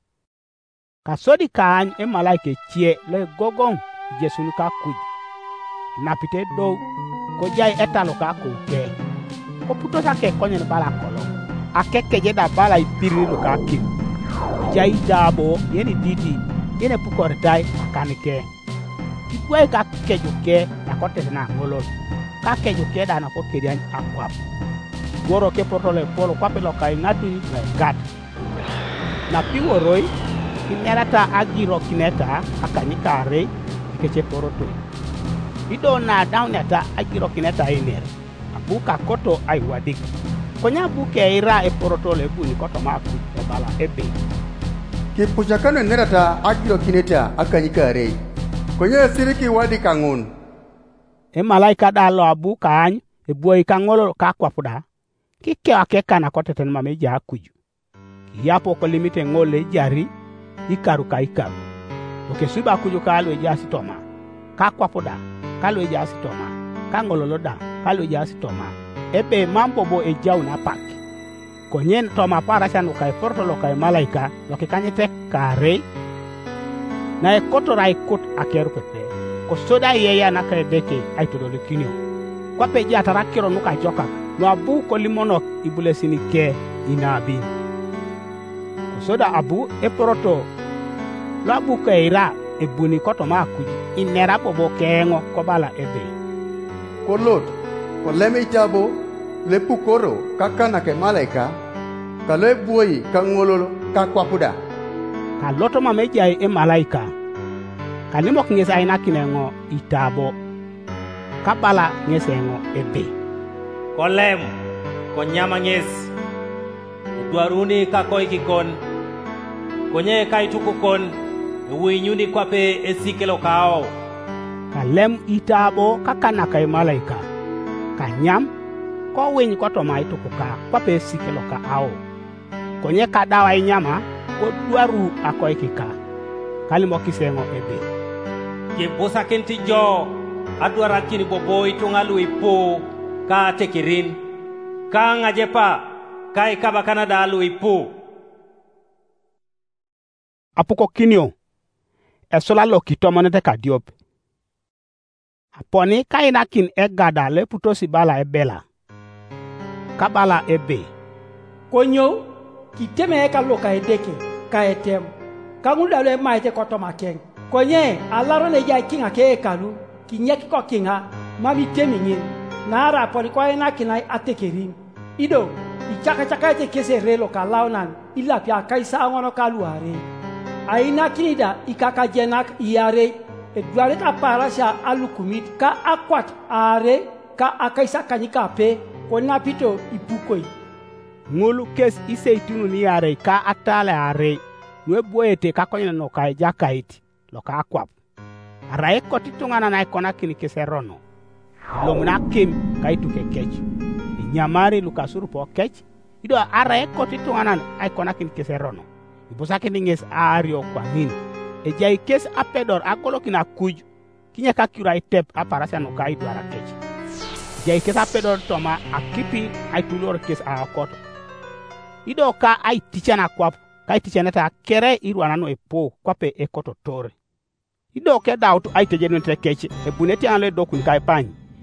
S1: Kasodi kaany e malaike chie le gogong Jesu ka kuj. Napite do ko jai etalo ka ko ke. Ko puto sa ke konyen bala kolo. Akeke je da bala ipiri lo ka ki. Jai dabo yeni didi yene pukor dai kanike. Ikwe ka kejuke na kote na ngolol. Ka kejuke da na ko kedian akwap. Goro ke protole polo kwape lo kai ngatu na gat. Na piwo roi kinerata agiro kineta akanikare ikeche poroto. Ido na downeta agiro kineta iner. Abuka koto ai wadik. Konya buke ira e porotole buni koto mapu e bala ebe.
S11: Ki pujakano nerata agiro kineta akanikare. Konye siriki wadi kangun.
S1: E malaika da lo abu kany e buoi kangolo ka kwapuda. Kike akeka na koteten mameja akuju. Yapo ko limite ngole jari ikaru ka ikaru. Oke suba akuju ka lo jasi toma. Ka kwapuda ka lo jasi toma. Ka ngolo loda ka lo jasi toma. Ebe mambo bo e jau na pak. Konyen toma para chanu kai porto lo kai malaika lo ke kanyete kare. Na e koto rai kot akeru pepe. Ko soda yeya na kare deke ay to do kinyo. Kwa peji atara kiro nuka joka. No abu ko limonok ibule sini ke inabi. Ko soda abu e poroto. Lo abu ke ira e buni koto ma kuji. Inera bobo kengo ko bala ebe.
S11: Ko lot. Ko leme itabo le pukoro kakana ke malaika. Ka le buoi ka ngololo ka kwapuda.
S1: Ka loto mameja e malaika. Ka nimok ngesa aina kinengo itabo. Ka bala ngesengo ebe.
S12: Kolem, konyama nges. Udwaruni kakoi kikon. Konye kaitukukon. Uwinyuni kwape esikelo kao.
S1: Ka lem itabo kakanaka e malaika. Ka nyam. Ko winy kotoma itukuka kwape esikelo ka ao. Konye ka dawa inyama. Ko duaru akoi kika. Kalimo kisengo ebe.
S12: Jebosa kenti jo. Adwara kini bobo itungalu ipo. Ka tekirin. Ka ngajepa. Ka ikaba kanada alu ipo.
S1: Apuko kinyo. Esola lo kitomonete ka diop. Aponi ka inakin egada le putosi bala ebela. Ka bala ebe.
S13: Konyo. Kiteme eka loka edeke ka etem kangunda le maite kotoma ken konye alaro ne ja kinga ke ekalu kinyeki ko kinga mami teminye na ara poli ko ina kinai atekerim ido ichaka te kese relo ka launan ila pia kaisa ngono kaluare aina kinida ikaka jenak iare edware ka parasha alukumit ka akwat are ka akaisa kanyika pe kona pito ipukoi.
S1: Ngulu kes ise itunu ni are ka atale are we boete ka konya no ka jakaiti lo ka akwap arae koti tungana na ikona kini keserono lo muna kim ka itu kekechi nyamari lukasuru po kechi ido arae koti tungana ikona kini keserono ibusa kini nges ario kwa min e jai kes apedor akolo kina kuj kinya ka kurai tep aparasa no ka itu ara kechi jai kes apedor toma akipi ay tulor kes a akoto ido ka ay tichana kwap ka tichana ta kere irwana no epo kwape ekoto tore ido ke dautu ay tejenu te keche e buneti anle dokun kai pan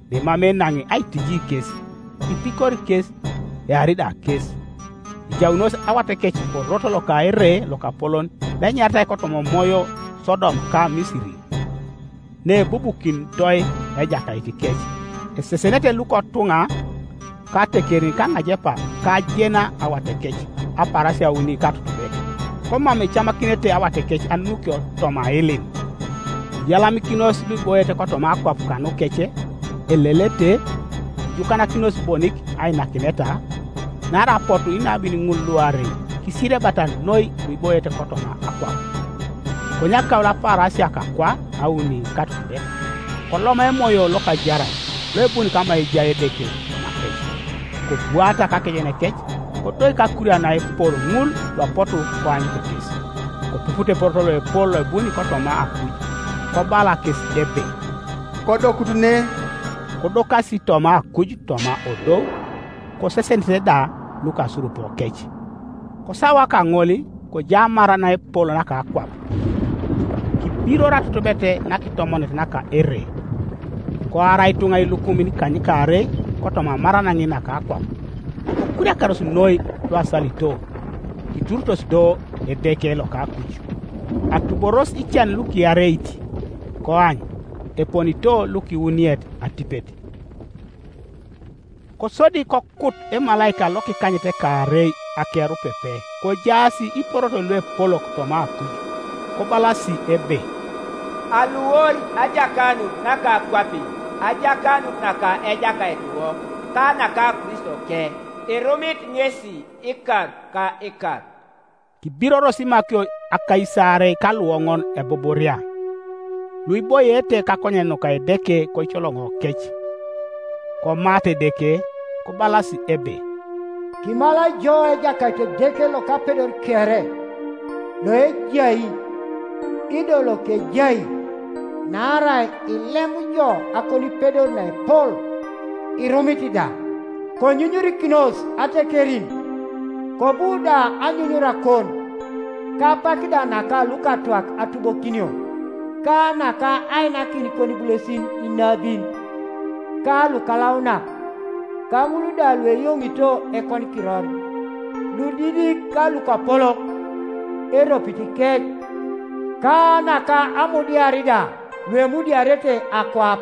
S9: de mame nangi ai tiji kes ipikori kes e arida kes jawnos awate kech ko roto loka ere loka polon le nyata ko tomo moyo Sodom ka Misiri ne bubukin toy e jaka iti kech e sesenete luko tunga ka tekeri ka ngajepa ka jena awate kech aparasi awuni ka tutube ko mame chama kinete awate kech anukyo toma elin yalami kinos lu boyete ko toma kwa kanu keche elelete jukana kinos bonik ay nakineta na raportu ina bini nguluare kisire batan noi lu boyete ko toma akwa ko nyaka la parasi akakwa awuni ka tutube ko loma moyo loka jara le bun kama ijaye deke ko buata ka kejene kech ko toy ka kuria na por ngul lo potu ko an kis ko pupute porto le polo buni ko toma akuj ko bala kes debe
S11: ko dokutune
S9: ko dokasi toma akuj toma odo ko sesente da luka suru po kech ko sawa ka ngoli ko jamara na polo na ka akwa ki biro rat to bete na ki tomonet na ka ere ko arai tunga ilukumi kanyikare ko toma marana ngina ka akwa kuria karos noi to asalito iturtos do e deke lo ka kuju atuboros ichan luki areiti ko an e ponito luki uniet atipet ko sodi ko kut e malaika loki kanyete ka rei akeru pepe ko jasi iporoto lwe polo to ma kuju ko balasi ebe
S8: aluori ajakanu naka kwapi ajakanu naka ejaka etuo kana ka Kristo ke eromit ngesi ikar ka ikar
S9: kibiroro simakyo akaisare kaluongon e boboria lui boyete ka konyeno ka edeke ko cholongo kech ko mate deke ko balasi ebe
S4: kimala joe jakate deke lo kapedor kere lo ejai idolo ke jai nara ilemu jo akoli pedor na pol iromitida ko nyunyuri kinos atekerin ko buda anyunyura kon ka pakida naka luka twak atubo kinyo ka naka aina kini koni bulesin inabin ka luka launa ka muluda lwe yongito ekoni kiror ludidi ka luka polo ero pitikej ka naka amudi arida lwe mudi arete akwap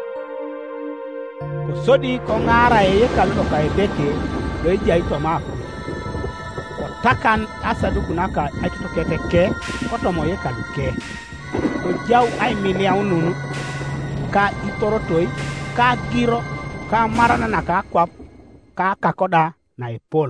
S9: sodi ko ngara e yekalo ka edeke do ijai to ma ko takan asadu kunaka atito kete ke ko to mo yekalo ke ko jaw ay milion nunu ka itorotoi ka giro ka marana naka kwap ka kakoda na epol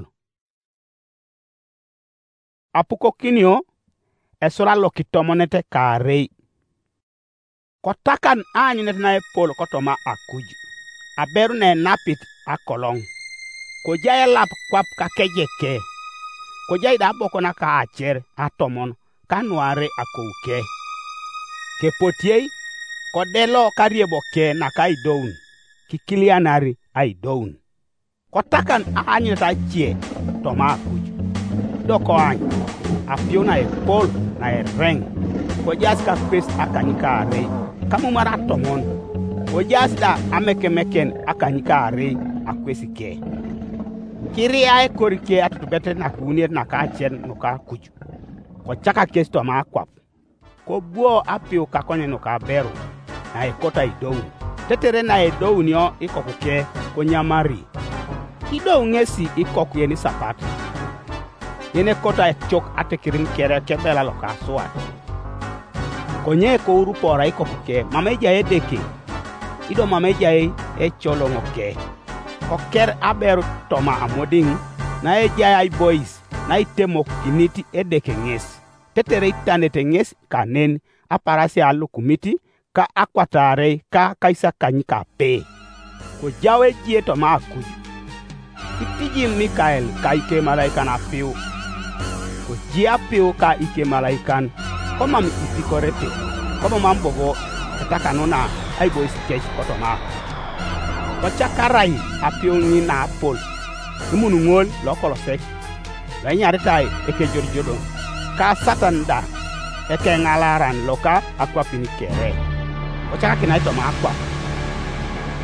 S9: apuko kinio esora lokitomonete ka rei ko takan anyunet na epol ko to ma akuju aberu ne napit akolong ko jaya lap kwap ka kejeke ko jai da boko na ka acher atomon ka nuare akouke ke potiei ko delo kariebo ke na ka idoun kikilianari aidoun ko takan anyi ta chie toma kuju doko an afiona e pol na e reng ko jaska pes akanyika re kamu mara tomon o jasda amekemeken akanyikare akwesike kiri ay korike atubete na kunir na ka chen no ka kuju ko chaka kesto ma kwap ko buo apio ka konye no ka beru na ikota idou tetere na idou nyo ikokuke ko nyamari idou ngesi ikoku yeni sapat yene kota chok atekirin kere kebela lo ka swat konye ko uru pora ikokuke mameja edeke ido mameja e cholongo ke ko ker aberu toma amoding na e jaya boys na itemo kiniti edeke nges tetere itanete nges kanen aparasi alu kumiti ka akwatare ka kaisa kanyika pe ko jawe jie toma akuju itiji Mikael ka ike malaika na piu ko jia piu ka ike malaikan ko mam itikorete ko mam bobo etakanona ai boys kech kotoma ko chakarai apio ni na pol imunu ngol lokolo sek la nyari tai eke jorjodo ka satanda eke ngalaran loka akwa pinikere ko chaka kinai to ma akwa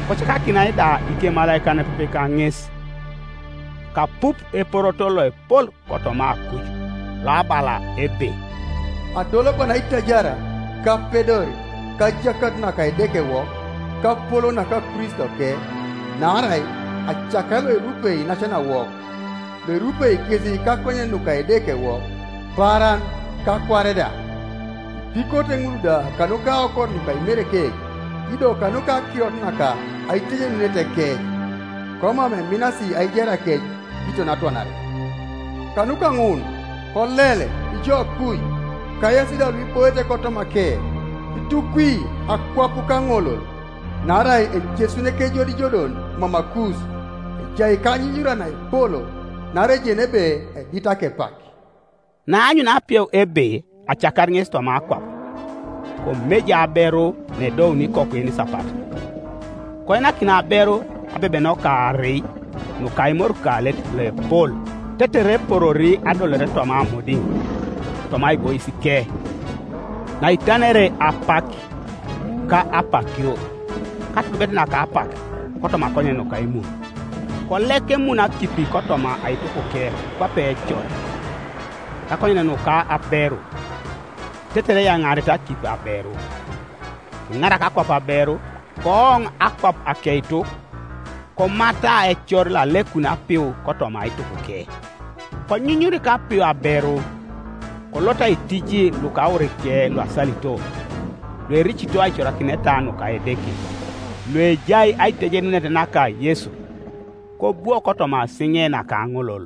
S9: ko chaka kina ida ike malaika ne pepe ka nges ka pup e porotolo e pol kotoma kuj la bala ebe
S11: atolo pana itajara ka pedori ka jakat na ka deke wo ka polo na ka Kristo ke narai achakalo rupe na chana wo le rupe kezi ka konye no ka deke wo paran ka kwareda pikote nguluda kanuka okor no ka mereke ido kanuka kiot na ka aiteje nete ke koma me minasi aijera ke ito na twanare kanuka ngun kolele ijo kui kaya sida lipoete kotoma ke itukui akwapu kangolol narai e jesune ke jodi jodon mama kus jai kanyi nyura na polo nare jenebe e ditake pak
S9: na anyu na pieu ebe achakar ngesto ma akwap ko meja bero ne do ni ko ni sapat ko ina kina bero abebe no kare no kaimor kalet le pol tetere porori adolere to ma modi to mai boy sike na itanere apak ka apakio kat bet na ka apak ko to ma konye no kaimu ko leke muna kipi ko to ma ai to ke kwa pecho ka konye no ka apero tetere ya ngare ta kipi apero ngara ka kwa apero kong akwap akeito ko mata e chor la lekuna piu ko to ma ai to ke ko nyinyuri ka piu abero ko lota itiji luka ore ke lo asalito le richito ay chora kineta no ka edeki le jai ay teje nete naka Yesu ko buo ko to ma singe na ka ngolol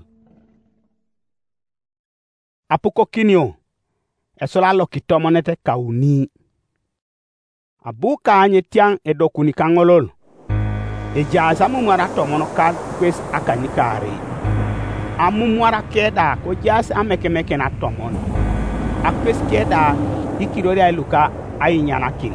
S9: apuko kinio esola lo kitomo nete kauni abuka anye tiang edokuni ka ngolol e jaza mu mara to mono ka kwes akanikare amu mwara keda ko jas ameke na to mono akwes keda ikirori ay luka ay nyana kin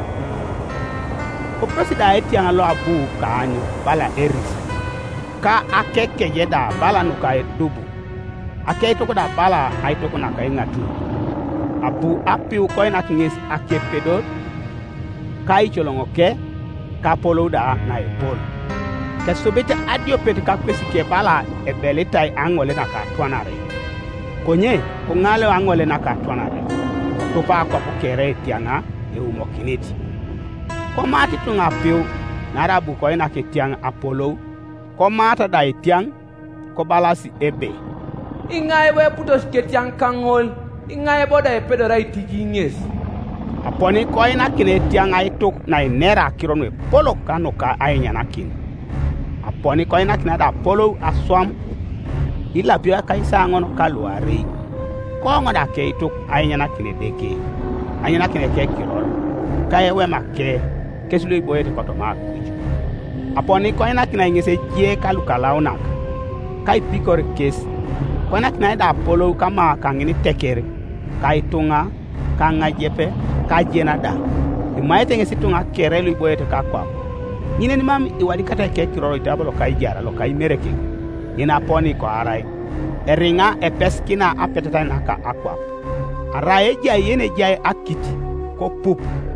S9: ko presida etianga lo abu kanyo bala eris ka akeke yeda bala nuka dubu akeito ko da bala ay to ko na ka ngatu abu apiu ko ina kingis akepedo kai cholongo ke ka polo da na epol ke sobete adio pete ka kwesi ke bala e belitai angole na ka twanare konye ko ngale angole na ka twanare to pa ko kere tianga e umo kiniti ko mati tunga piu narabu ko ina ke tiang apolo ko mata da tiang ko balasi ebe
S3: ingae we putos ke tiang kangol ingae boda e pedorai tiginges
S9: aponi ko ina kine tiang ai tok na nera kironwe polo kano ka ai nyana kin aponi ko ina kina da polo aswam ila bia kaisa ngono kaluari ko ngoda ke tok ai nyana kine deke ai nyana kine ke kirol kai we makke kesulu boye ko to ma kuju aponi ko ina kina ngese je kalukalauna kai pikor kes ko ina kina da polo kama kangini tekere kai tunga kanga jepe ka jena da imaite ngesi tunga kerelu boye te kakwa nyine ni mam iwadi kata ke kirolo tabalo kai jara lo kai mereke ina poni ko arai eringa e peskina apetata na ka akwa arai ja yene jai akiti ko pup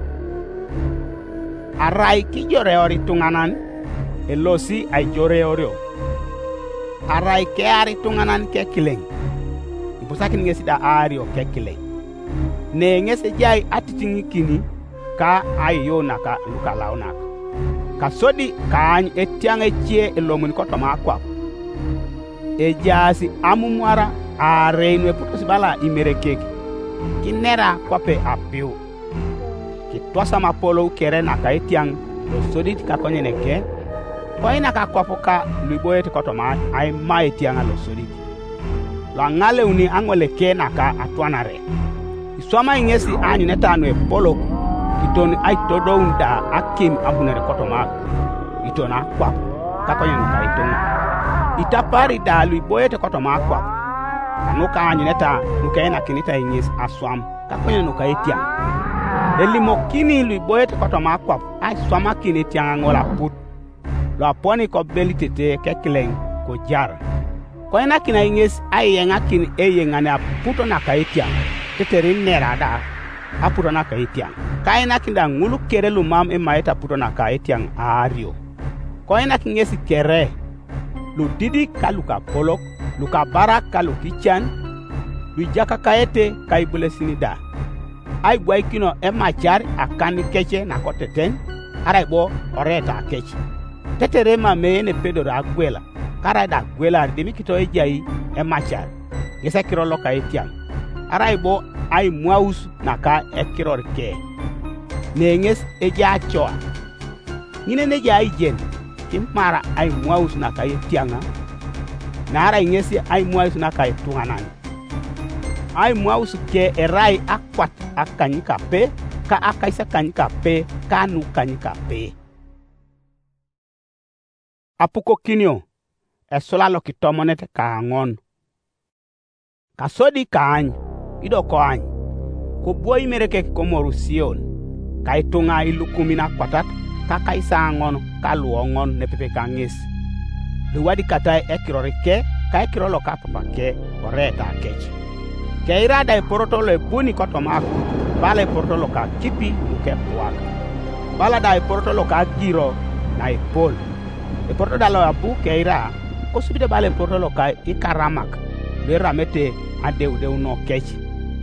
S9: arai ki jore ori tunganan elosi ay jore orio arai ke ari tunganan ke kileng ibusakin ngesi da ario ke kileng ne ngese jai atitingi kini ka ayo naka luka launa ka sodi kan etiang echie elomun ko to makwa e jasi amumwara are no puto sibala imerekeki kinera kwape apiu ki tosa mapolo kere naka etiang lo sodi ka konyeneke ko ina ka kwapoka liboyete ko to ma ai mai etiang lo sodi lo ngale uni angole ke naka atwanare iswama ingesi anyu netano e polo kitoni ay todo unda akim abunere kotoma itona kwa kakonyen ka itona itapari dalu boyete kotoma kwa anuka anyu neta nukaena kinita ingesi aswam kakonyen nuka itiam elimo kini lu boyete kotoma kwa ay swama kini tianga ngola put lo aponi ko belitete kekileng ko jar ko ena kina ingesi ay yenga kini eyenga na puto na ka itiam teterin nerada aputo na ka itiang kaina kinda ngulu kere lu mam e maeta puto na ka itiang ario koina kingesi kere lu didi kaluka polok luka barak kalukichan lu jaka kaete kaibule sinida ai boy kino e machar akani keche na koteten arai bo oreta keche tetere ma me ne Pedro agwela kara da gwela demi kito e jai e machar gesa kiro loka etiang arai bo ai muaus na ka e kiror ke nenges e ja choa ngine ne ja jen kimara ai muaus na ka etianga na arai ngesi ai muaus na ka etuanan ai muaus ke erai akwat akanyi kape ka akaisa kanyi kape kanu kanyi kape apuko kinio esola lo kitomonet kaangon kasodi kaany ido koany ko boy mereke ko moru Sion kai tunga ilukumina kwatat ka kaisa angon kaluongon ne pepe kangis luwadi katai ekirorike ka ekirolo ka papake oreta kechi keira dai porotolo e buni kotomako bala e porotolo ka kipi luke puaka bala dai porotolo ka giro na e pol e porto dalo abu keira ko subide bala e porotolo ka ikaramak le ramete adeu no kechi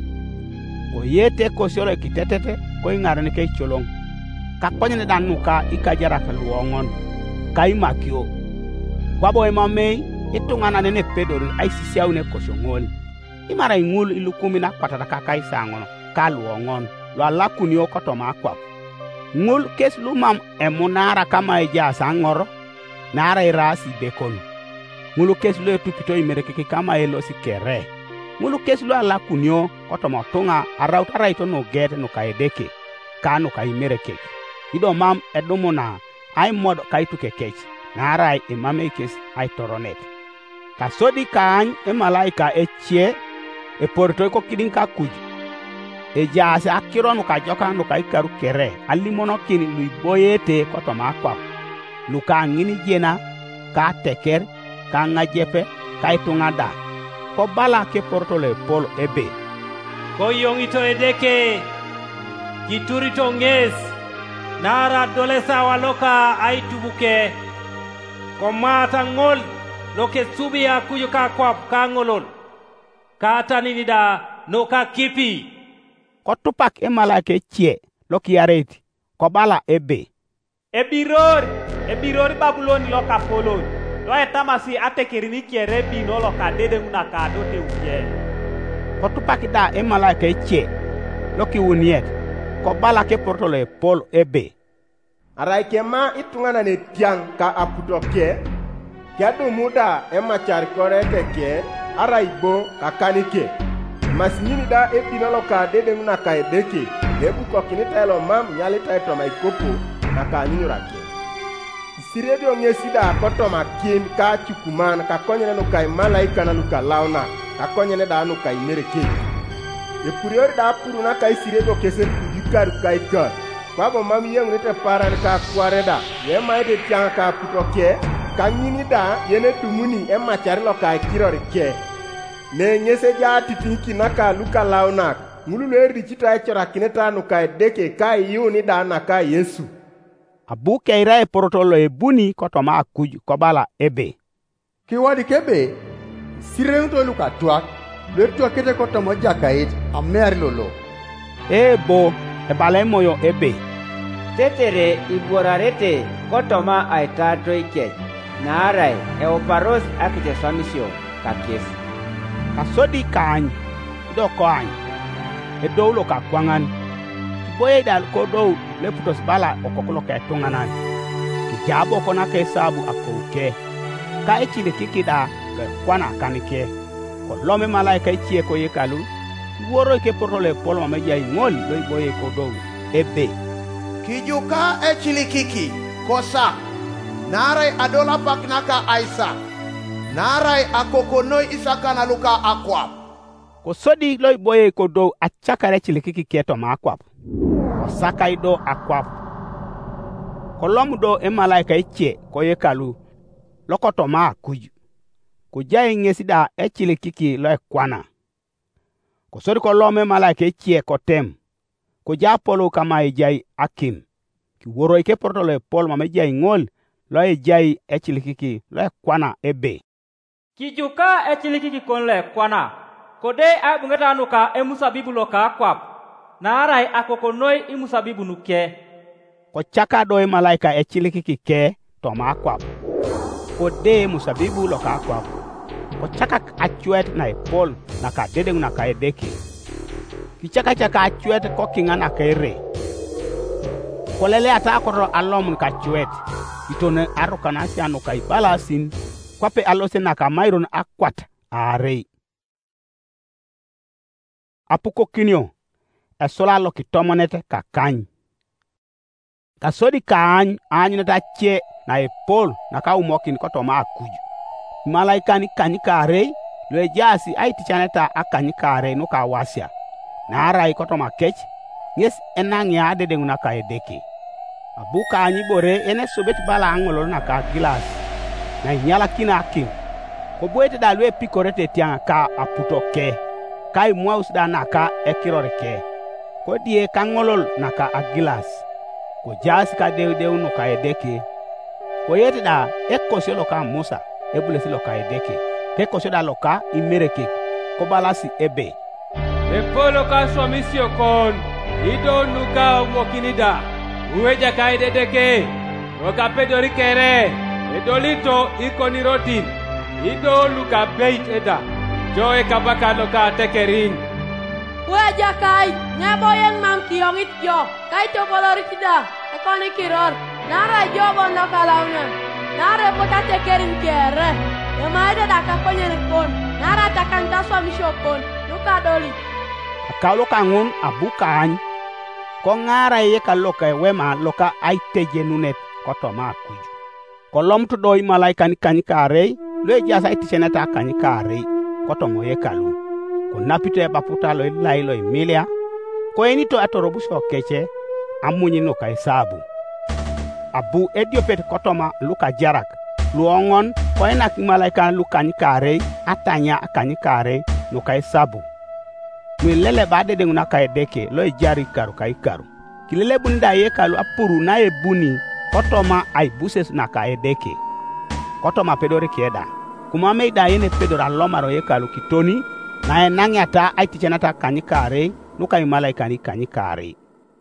S9: ko yete ko solo kitetete ko ingarane ke cholong ka konyene danu ka ikajara ka luongon kai makio kwabo e mame itungana ne Pedro ai sisiaune ko shongol imara ingul ilukumi na kwatata ka kai sangono ka luongon lo alakunio kotoma kwa ngul kes lumam emunara kama eja sangoro nara irasi bekon ngulu kes lo tupito imereke kama elo sikere ngulu kes lo alakunio kotoma tunga arautara ito no gete no kaedeke kanu ka imereke ido mam edumuna ai mod kai tukekech nara imame kes ai toronet kasodi kaany e malaika echie e porto ko kidin ka kuj e jaase akirono ka joka no ka ikaru kere alimono kini lui boyete ko to makwa luka ngini jena ka teker ka ngajepe ka itungada ko bala ke porto le pol ebe
S12: ko yongito edeke kiturito nges nara dolesa waloka aitubuke ko mata ngol loke subia kuyo ka kwap ka ngolol kata ninida no ka kipi
S9: ko tupak e malake chie loki areti ko bala ebe
S6: ebirori Babuloni loka polon lo etamasi atekirini kiere bino loka dede una ka dote uye
S9: ko tupak da e malake chie loki uniet ko bala ke portole pol ebe
S5: arai kema itungana ne tiang ka aputoke kiadu muda e machar korete ke araibo kakanike masnyini da e pinolo ka dede nguna ka edeke lebu ko kinita elo mam nyali ta to mai kopo na ka nyura ke siredo ngesida ko to makin ka chukuman ka konyene no kai malaika na luka launa ka konyene da no kai mereke e purior da puru na kai siredo kesen kudikar kai ka babo mam yeng nete paran ka kwareda ye maite tiang ka putoke kanyini da yene tumuni e machar lo ka kiror ke ne ngese ja titinki naka luka launa ngulu eri chita echora kineta no ka deke ka yuni da na ka Yesu
S9: abu keira e porotolo e buni kotoma akuj kobala ebe
S11: kiwadi kebe sirento luka twak le twakete kotoma jakait amer lolo
S9: ebo e bale moyo ebe
S8: tetere iborarete kotoma aitato ike narai e oparos akite samisio kakes
S9: kasodi kaany do koany e dowlo ka kwangan boye dal ko do le putos bala okokolo ka tunganan ki jabo kona ke sabu akoke ka echile kikida ka kwana kanike ko lome malaika echie ko yekalu woro ke porole polo ma jay ngol do boye ko do ebe
S7: kijuka echili kiki kosa narai adola paknaka aisa narai akokonoi isaka na luka akwap
S9: ko sodi loy boye ko do achakare chile kiki keto ma akwap ko sakai do akwap ko lomu do e malaika echie ko yekalu lokoto ma akuju ko jay ngesida echile kiki lo kwana ko sodi ko lome malaika echie ko tem
S1: ko ja polo kama ejai akim ki woro ike porto lo pol ma mejai ngol lo ejai echilikiki lo kwana ebe
S6: ki juka echilikiki kon le kwana kode a bungeta nuka emusabibu lo ka kwap narai akokonoi imusabibu nuke
S1: ko chaka do malaika echilikiki ke to ma kwap kode musabibu lo ka kwap ko chaka achuet na pol na ka dede na ka edeki ki chaka achuet ko kinga na kere ko lele ata ko alom ka chuet itone arokana si anu kai balasin kwape alose na ka mairon akwat are apuko kinyo esola lo ki tomonete ka kany ka sodi kany anyi na che na pol na ka umokin ko to ma akuju malaika ni kanyi kare lo jasi ai tichaneta akanyi kare no ka wasia na arai ko to ma kech nges enangi ade de na ka edeki abuka anyi bore ene sobet bala angolo na ka gilas na nyala kina akin ko boete da lwe pikorete tianga ka aputoke kai mwaus da na ka ekiroreke ko die kangolol na ka agilas ko jasi ka de no ka edeki ko yete da ekoselo ka musa ebulesi lo ka edeki ke kosoda lo ka imereke ko balasi ebe
S3: Epolo ka somisio kon ido nuka mokinida uweja ka edeke oka pedori kere edolito ikoni rotin ido luka beit eda joe kabaka lo ka tekerin
S14: uweja kai ngeboyen mam kiongit jo kai to kolori kida ekoni kiror nara jobo no kalaunan nara pota tekerin kere emaida daka konyen kon nara takanta somisio kon luka doli
S1: akalo kangun abukany ko ngara ye kaloka wema loka aiteje nunet ko to ma kuju ko lomtu doy malaika ni kanyikare le jasa itisenata kanyikare ko to moye kalu ko napite baputa lo lailo emilia ko enito atorobuso keche amunyi no kai sabu abu ediopet kotoma luka jarak luongon ko enak malaika luka nyikare atanya kanyikare no kai sabu Milele bade de una kai deke lo jari karu kai karu. Kilele bunda ye kalu apuru na e buni kotoma ai buses na kai deke. Kotoma pedore kieda. Kuma me da yene pedora lomaro ye kalu kitoni na enanyata ai tichenata kanyikare nuka imalaika ni kanyikare.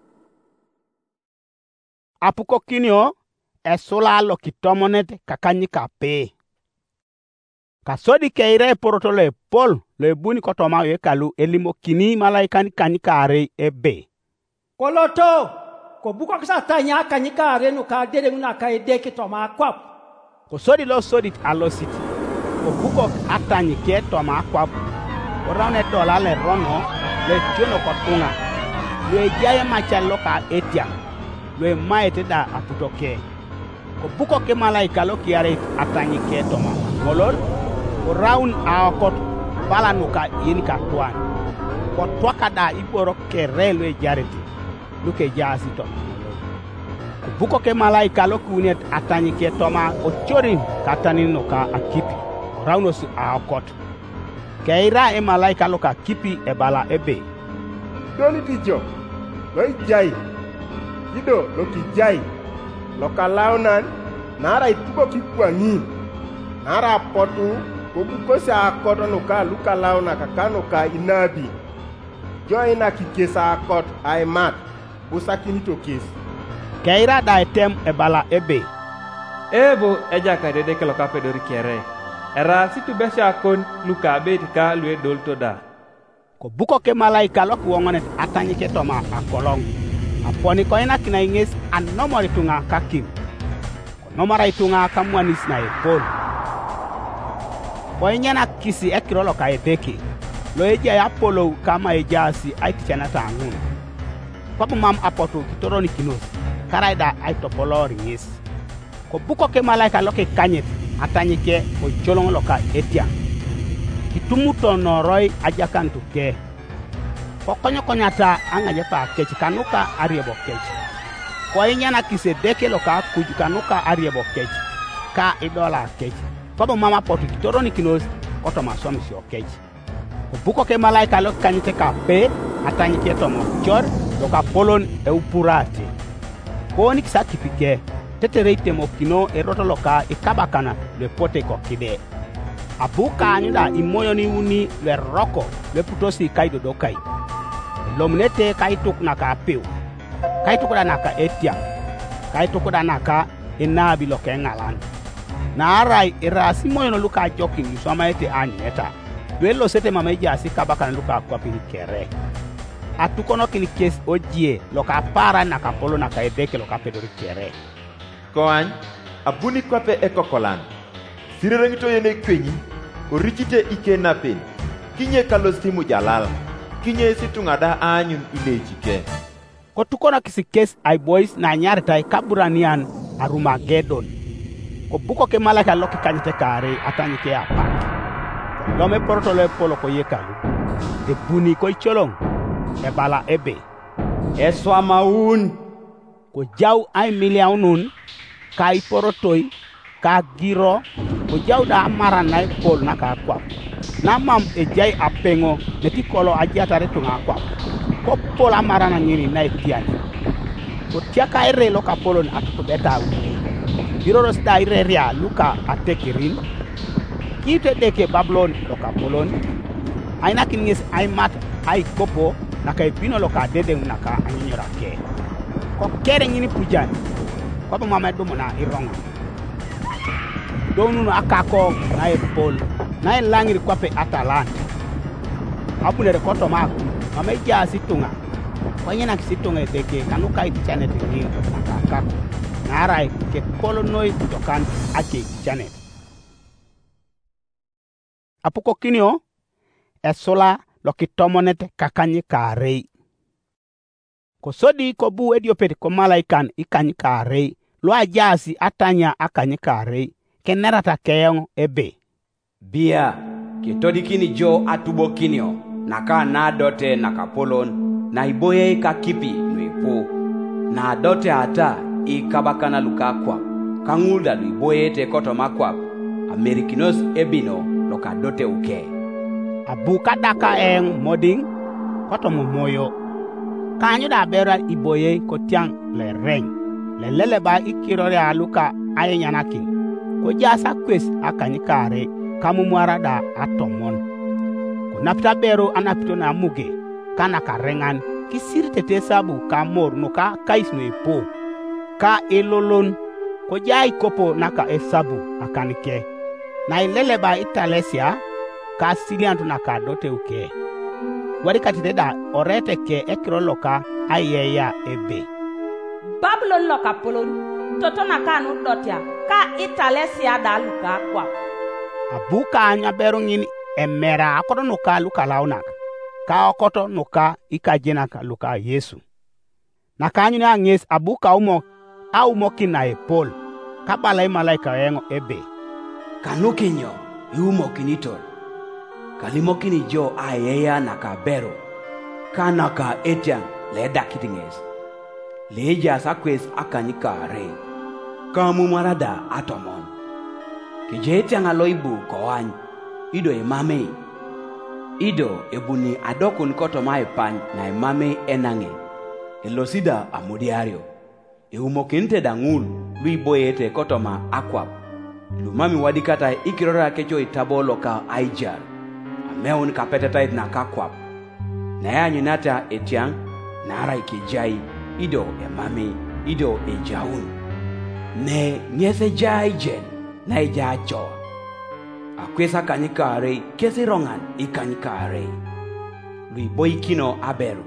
S1: Apuko kinyo esola lo kitomonet kakanyika pe. Kasodi keire porotole pol le buni kotoma ye kalu elimo kini malaika ni kanyikare ebe
S13: koloto ko buko kisa tanya kanyikare no ka dede na ka edeke to ma kwap
S1: ko sodi lo sodi alositi ko buko atanyi ke to ma kwap ko rawne dola le rono le jono ko tunga le jaye machalo ka etia le maete da aputoke ko buko ke malaika lo kiare atanyi ke to ma molol ko raun akot bala nuka yini ka tuan ko twaka da iboro ke relo e jareti luke jasi to buko ke malaika lo kunet atanyi ke toma o chorin katani nuka akipi rauno su akot keira e malaika lo ka kipi e bala ebe
S5: doli tijo lo jai ido lo ki jai lo kalaunan nara ituko kipwangi nara potu Kobuko sa akoto nuka luka launa kakanoka inabi. Joina kikesa akot aimat. Usakini to kes.
S1: Keira da etem ebala ebe.
S3: Ebo eja ka dede ke loka pedori kere. Era situ besha akon luka betika lue dolto da.
S1: Kobuko ke malaika loku wongonet atanyi ke toma akolong. Aponi ko ina kina inges anomori tunga kakim. Nomara itunga kamwanis na epol. Ko nyana kisi ekirolo ka edeki lo eja ya polo kama ejasi ai tichanata angun papu mam apoto kitoroni kinos karaida ai topolori ngis ko buko ke malaika lo ke kanyet atanyike o jolong lo ka etia kitumuto noroi ajakantu ke ko konyo konyata angaje pa kechi kanuka ariebo kechi ko nyana kisi deke lo ka kuju kanuka ariebo kechi ka idola kechi Papa mama potu kitoroni kinos kotoma somi si okeji. Buko ke malaika lo kanyite ka pe atanyi ke tomo chor
S9: loka polon e upurate koni kisa kipike tetere itemo kino e roto loka e kabakana le pote ko kide abuka anyuda imoyo ni uni le roko le putosi kaido dokai lomnete kaituk naka piu kaituk da naka etia kaituk da naka enabi loke ngalan na arai irasi moyo no luka jokin soma ete anyeta duelo sete mameja si kabakana luka kwa pili kere atukono kini kes ojie loka para naka polo naka edeke loka pedori kere
S2: koany abuni kwape ekokolan sirerengito yene kwenyi orichite ike napen kinye kalostimu jalal kinye situngada anyun ilechike
S9: kotukono kisi kes ay boys na nyartai kaburanian Arumagedon ko buko ke malaka loki kanyete kare atani ke apa lome porto le polo ko yekalu de buni ko cholong e bala ebe eswa maun ko jaw ay miliaunun kai porotoi ka giro ko jaw da marana pol naka kwa na mam e jay apengo neti kolo ajata retunga kwa ko pol amarana nyini na etiani ko tiaka ere loka polon atuko beta giroros da ire ria luka atekirin kite deke Babylon loka polon aina kinis ay mat ay kopo naka bino loka dede naka anyora ke ko kere ngini pujan ko ba mama do mona ironga donu akako na e pol na e langiri kwape Atalanta abule rekoto mako mama ja situnga kwanyena kisitunga deke kanuka itichane tingi akako narai ke polonoi dokan ake janet apuko kinio esola lokitomonete kakanyi karei kosodi ko bu ediopet ko malaikan ikanyi karei lo ajasi atanya akanyi karei kenerata keyon ebe
S10: bia kitodi kini jo atubo kinio naka na dote naka polon na iboye ka kipi nuipo na dote ata ikabakana lukakwa kangulda iboye te koto makwa amerikinos ebino loka dote uke
S9: abuka daka moding koto moyo kanyo da bera iboye kotiang le reng le lele ba ikirore aluka ayenyanakin ko jasa kwes akanyi kare kamu mwara da atomon ko napita bero anapito na muge kana karengan kisirte te sabu ka mor no ka kais no epo ka elolon ko jai kopo naka esabu akanike na ilele ba italesia ka siliantu naka dote uke wari katide da orete ke ekro loka ayeya ebe
S15: Babylon loka polon toto naka nu dotia ka italesia da luka kwa
S9: abuka anya bero ngini emera akoto nuka luka launak ka okoto nuka ikajena ka luka Yesu naka anyu na nges abuka umo kina epol kabala malaika yengo ebe
S10: kanukinyo yumo kinitol kalimo kini jo ayeya naka bero kanaka etian leda kitinges leja sakwes akanyika re kamu marada atomon kijetian aloibu koany ido emame ido ebuni adokun koto mae pany na emame enange elosida amudiario eumokinte dangul lui boyete koto ma akwap lumami wadikata ikirora kecho itabolo ka aijar ameun kapetetait na kakwap na yanyunata etiang nara ikijai ido emame ido ejaun ne nyese jai jen na ejacho akwesa kanyikare kesi rongan ikanyikare lui boy kino aberu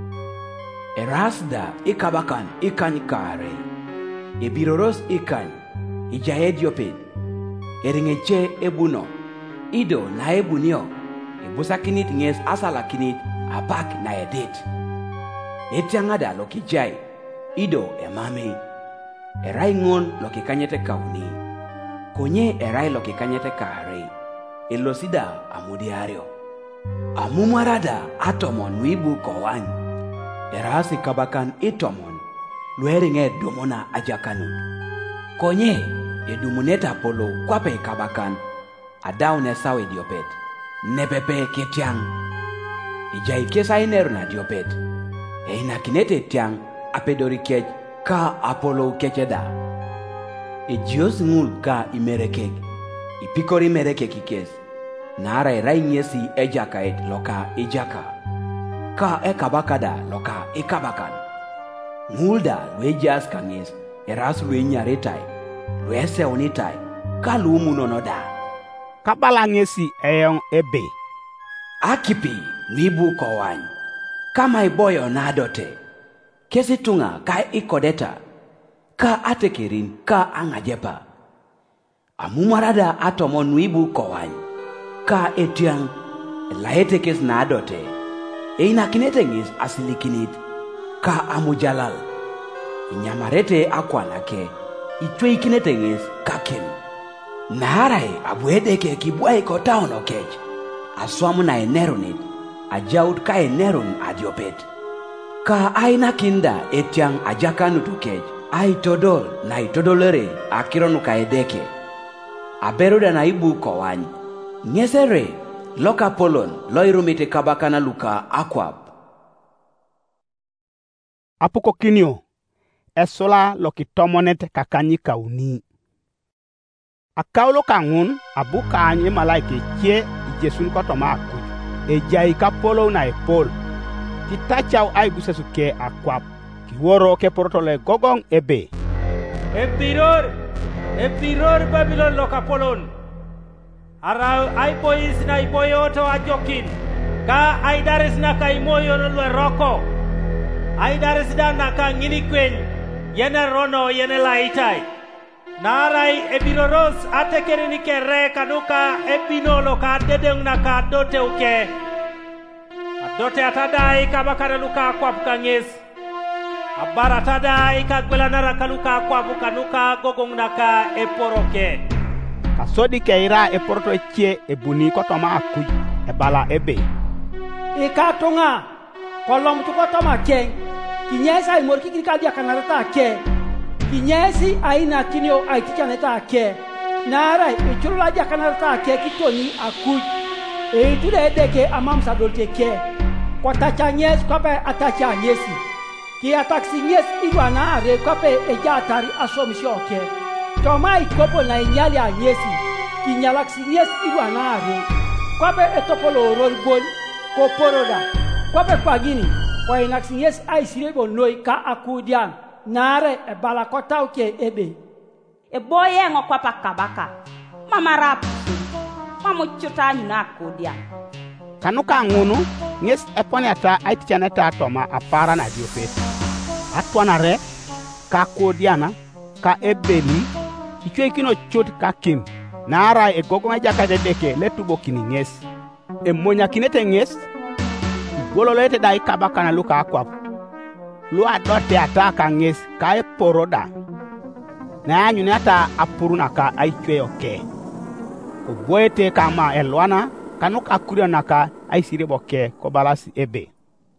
S10: erasda ikabakan ikanyikare ebiroros ikany ijaedioped eringeche ebuno ido na ebunio ebusakinit nges asalakinit apak na edit etiangada lokijai ido emame erai ngon lokikanyete kauni konye erai lokikanyete kare elosida amudiario amumwarada atomon wibu kowan erasi kabakan itomon lueringe domona ajakanu konye edumuneta polo kwape kabakan adaune sawe diopet nepepe ketiang ijai kesa ineru na diopet Eina kinete tiang apedori kech ka Apolo kecheda. Ejios ngul ka imerekek. Ipikori merekek ikes. Nara erai nyesi ejakait loka ejaka. Ka ekabakada loka ekabakan. Ngulda lwejas kangis eras lwenyaretai. Lwese onitai ka lumunonoda.
S1: Kabalangesi eyong ebe.
S10: Akipi nibu kowany. Kama iboyo nadote. Kesi tunga ka ikodeta. Ka atekirin ka angajepa. Amumarada atomo nuibu kowany. Ka etiang laete kes nadote. Eina kinetengis asilikinit. Ka amujalal. Inyamarete akwanake. Ichwe kinetengis kakin. Naharai abuedeke kibuai kotaon okech. Aswamu na enerunit. Ajaut ka enerun adiopet. Ka aina kinda etiang ajakanu tukech. Ai todol na itodolere akironu ka edeke. Aberuda na ibu kowany. Nyesere loka polon loirumite kabakana luka akwap.
S1: Apuko kinyo. Esola lokitomonet kakanyi kauni. Akaulo kangun abu kanyi malaike kie ijesun kotoma akuj. Ejai kapolo na epol. Kitachau ai busesuke akwap. Kiworo ke porotole gogong ebe.
S12: Epiror Babylon lokapolon. Arau ai pois na ipoyoto ajokin. Ka ai dares na ka imoyo no roko. Ai dares da na ka ngini kwen. Yene rono yene laitai. Narai ebiroros atekereni kere kanuka epinolo ka dedeng na ka dote uke. Adote atadai kabakara luka kwa pukangis. Abara tadai kagbelanara kaluka kwa pukanuka gogong naka eporoke.
S1: Kasodi keira eporoto echie ebuni kotoma akuj ebala ebe.
S13: Ikatunga kolom tu kotoma keng. Kinyesa imorki kikadia kanarata ke. Kinyesi aina kinyo aiticha neta ke. Nara ichurula dia kanarata ke kitoni akuj. Eitude edeke amam sadolte ke. Kwa tacha nyes kwape atacha nyesi. Ki ataksi nyes idwana are kwape eja atari asomisho ke. Toma ikopo na inyali a nyesi. Ki nyalaksi nyes idwana are. Kwape etopolo rolbol koporoda. Kwape pagini. Kwa inaksi nyes aisirebo noi ka akudian. Nare e balakota uke ebe.
S15: E boye ngo kwapa kabaka. Mama rap. Mama chuta nyuna akudian.
S1: Kanuka ngunu nyes epone ata aiticha toma apara na diopet. Atwanare ka kodiana ka ebeli ichwe kino chot ka kim. Nara e gogo majaka dedeke letubo kini nyes. E monya kinete nyes. Gololete dai kabakana luka akwap. Lua dote ataka nyes ka e poroda. Na anyune ata apuruna ka aichwe oke. Oboete kama elwana kanuka kuria naka aisireboke kobalasi ebe.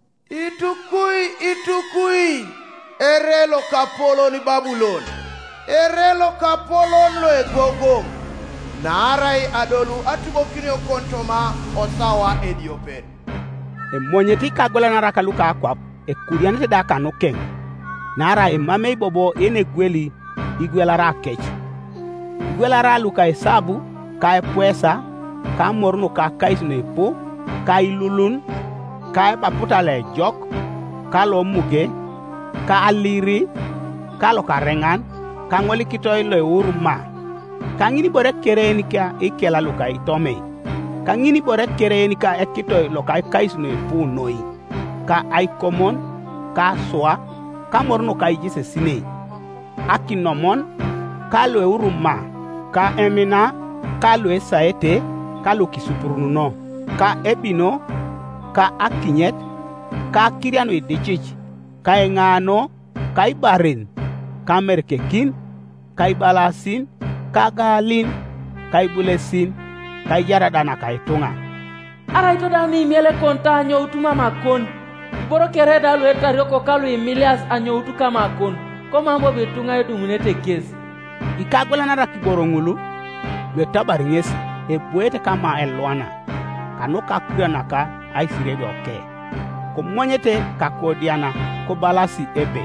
S5: Itukui erelo kapolo ni Babylon. Erelo kapolo lo egogong. Narai adolu atubokini okontoma osawa ediopet.
S1: E monyeti kagola naraka luka akwap e kurianete da kanukeng. Nara e mamei bobo ene gweli igwelara kech. Igwelara luka e sabu ka e puesa ka morno ka kaisne po ka ilulun ka e baputa le jok ka lo muge ka aliri ka lo karengan ka ngoli kitoy le urma ka ngini bore kereni ka ikela luka itome ka ngini bore kereni ka ekitoy lo ka kaisne po noi ka ay komon ka soa ka morno ka ijise sine akinomon ka lo urma ka emina ka lo esaete ka lo kisupuruno ka ebino ka akinyet ka kiriano idechich ka engano ka ibarin ka merkekin ka ibalasin ka galin ka ibulesin ka yaradana ka itunga.
S6: Ara ito dani miele konta anyo utuma makon. Boro kere dalu etaroko kalu imilias anyo utuka makon. Koma mbo betunga edungunete kesi.
S1: Ikagwela nara kiboro ngulu. Lwetabar ngesi ebuete kama elwana. Kanuka kuria naka aisirebe oke. ko monyete ka ko diana ko balasi ebe.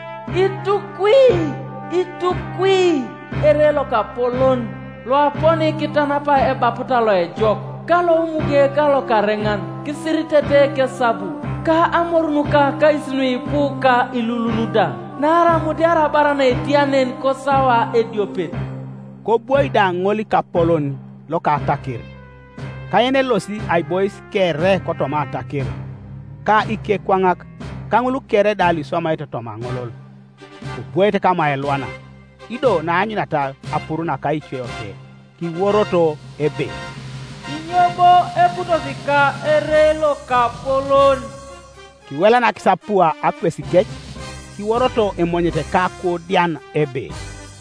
S16: Itukwi ere lo ka polon lo aponi kitana pa e baputa lo e jok kalo muge kalo karengan kisiritete ke sabu ka amornu ka isnu ipu ka ilulunuda nara mudiara barana etianen ko sawa ediopet
S1: ko boy da ngoli ka polon lo ka takir kayene losi ay boys kere ko to ma takir ka ike kwangak kangulu kere dali soma ito to mangolol ko boy te kama elwana ido na anyina ta apuruna ka ichwe ote ki woroto ebe
S16: inyobo eputo sika erelo ka polon
S1: ki wela na kisapua apesi kech ki woroto emonyete ka ko dian ebe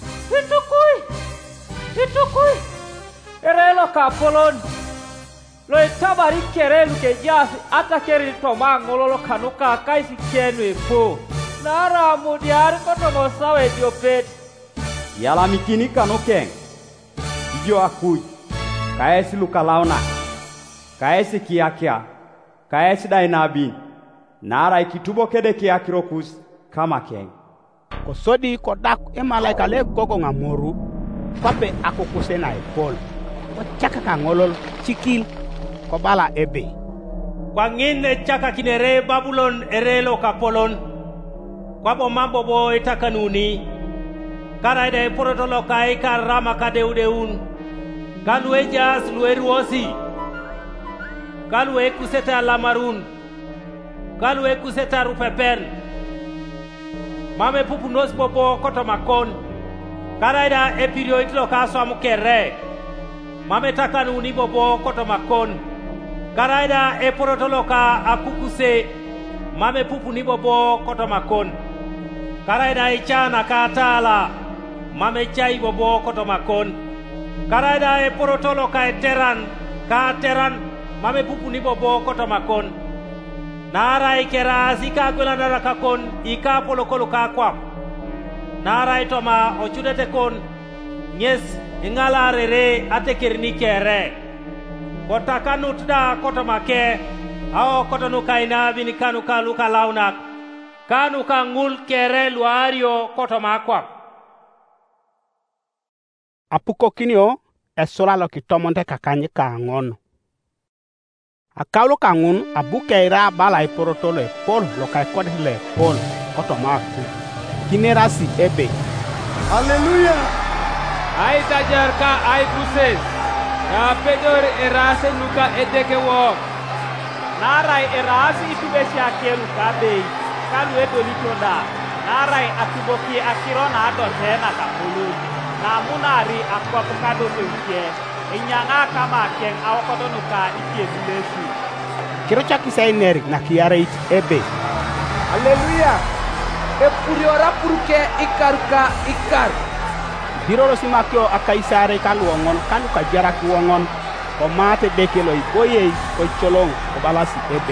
S16: Itukui erelo ka polon lo itabari kerelu ke jasi ata keri to mangololo kanuka kaisi kenu epo nara mudiari koto mosawe diopet
S10: yala mikini kanukeng ijo akui kaesi lukalauna kaesi kiakia kaesi dainabi nara ikitubo kede kiakirokus kama keng
S1: kosodi kodak e malaika le gogo ngamoru pape akokusena e pol ko chaka ka ngolol chikil ko bala ebe
S12: kwangin e chaka kinere Babulon erelo kapolon kwabo mambo bo itakanuni karaide porotolo kai karama kadeudeun kalwe jas lueruosi kalwe kuseta lamarun kalwe kuseta rupepen mame pupu nos bobo koto makon karaida epirio itlo kaso amukere mame takanuni bobo koto makon karaida e porotoloka akukuse mame pupu ni bobo koto makon karaida ichana katala mame chai bobo koto makon karaida e porotoloka eteran mame pupu ni bobo koto makon nara ikera zika gwela nara kakon ika polokolo kakwap nara itoma ochudete kon nyes ingala rere atekerni kere kota nutda koto make ao koto nukaina bini kanu kaluka launak kanu kangul kere luario koto makwap
S1: apuko kinio esola lo kitomonte kakanyi kangon akaulo kangun abukeira bala iporotolo e pol lo kai kodle pol koto maku kinerasi ebe
S11: Haleluya
S3: ai tajar ka ai buses ka pedor erase nuka edeke wo
S6: narai erasi itubesha kelu kabe kalu edolitonda narai atuboki akirona adotena kapulu namunari akwa kado tukie inyanga kama ken awokodonuka ikiesulesi
S1: kirocha kisaineri na kiare ebe
S11: Haleluya
S16: epuriora puruke ikaruka ikar
S1: biroro simakyo akaisare kaluongon kanu kajara kuongon ko mate bekelo iboye ko cholong ko balasi ebe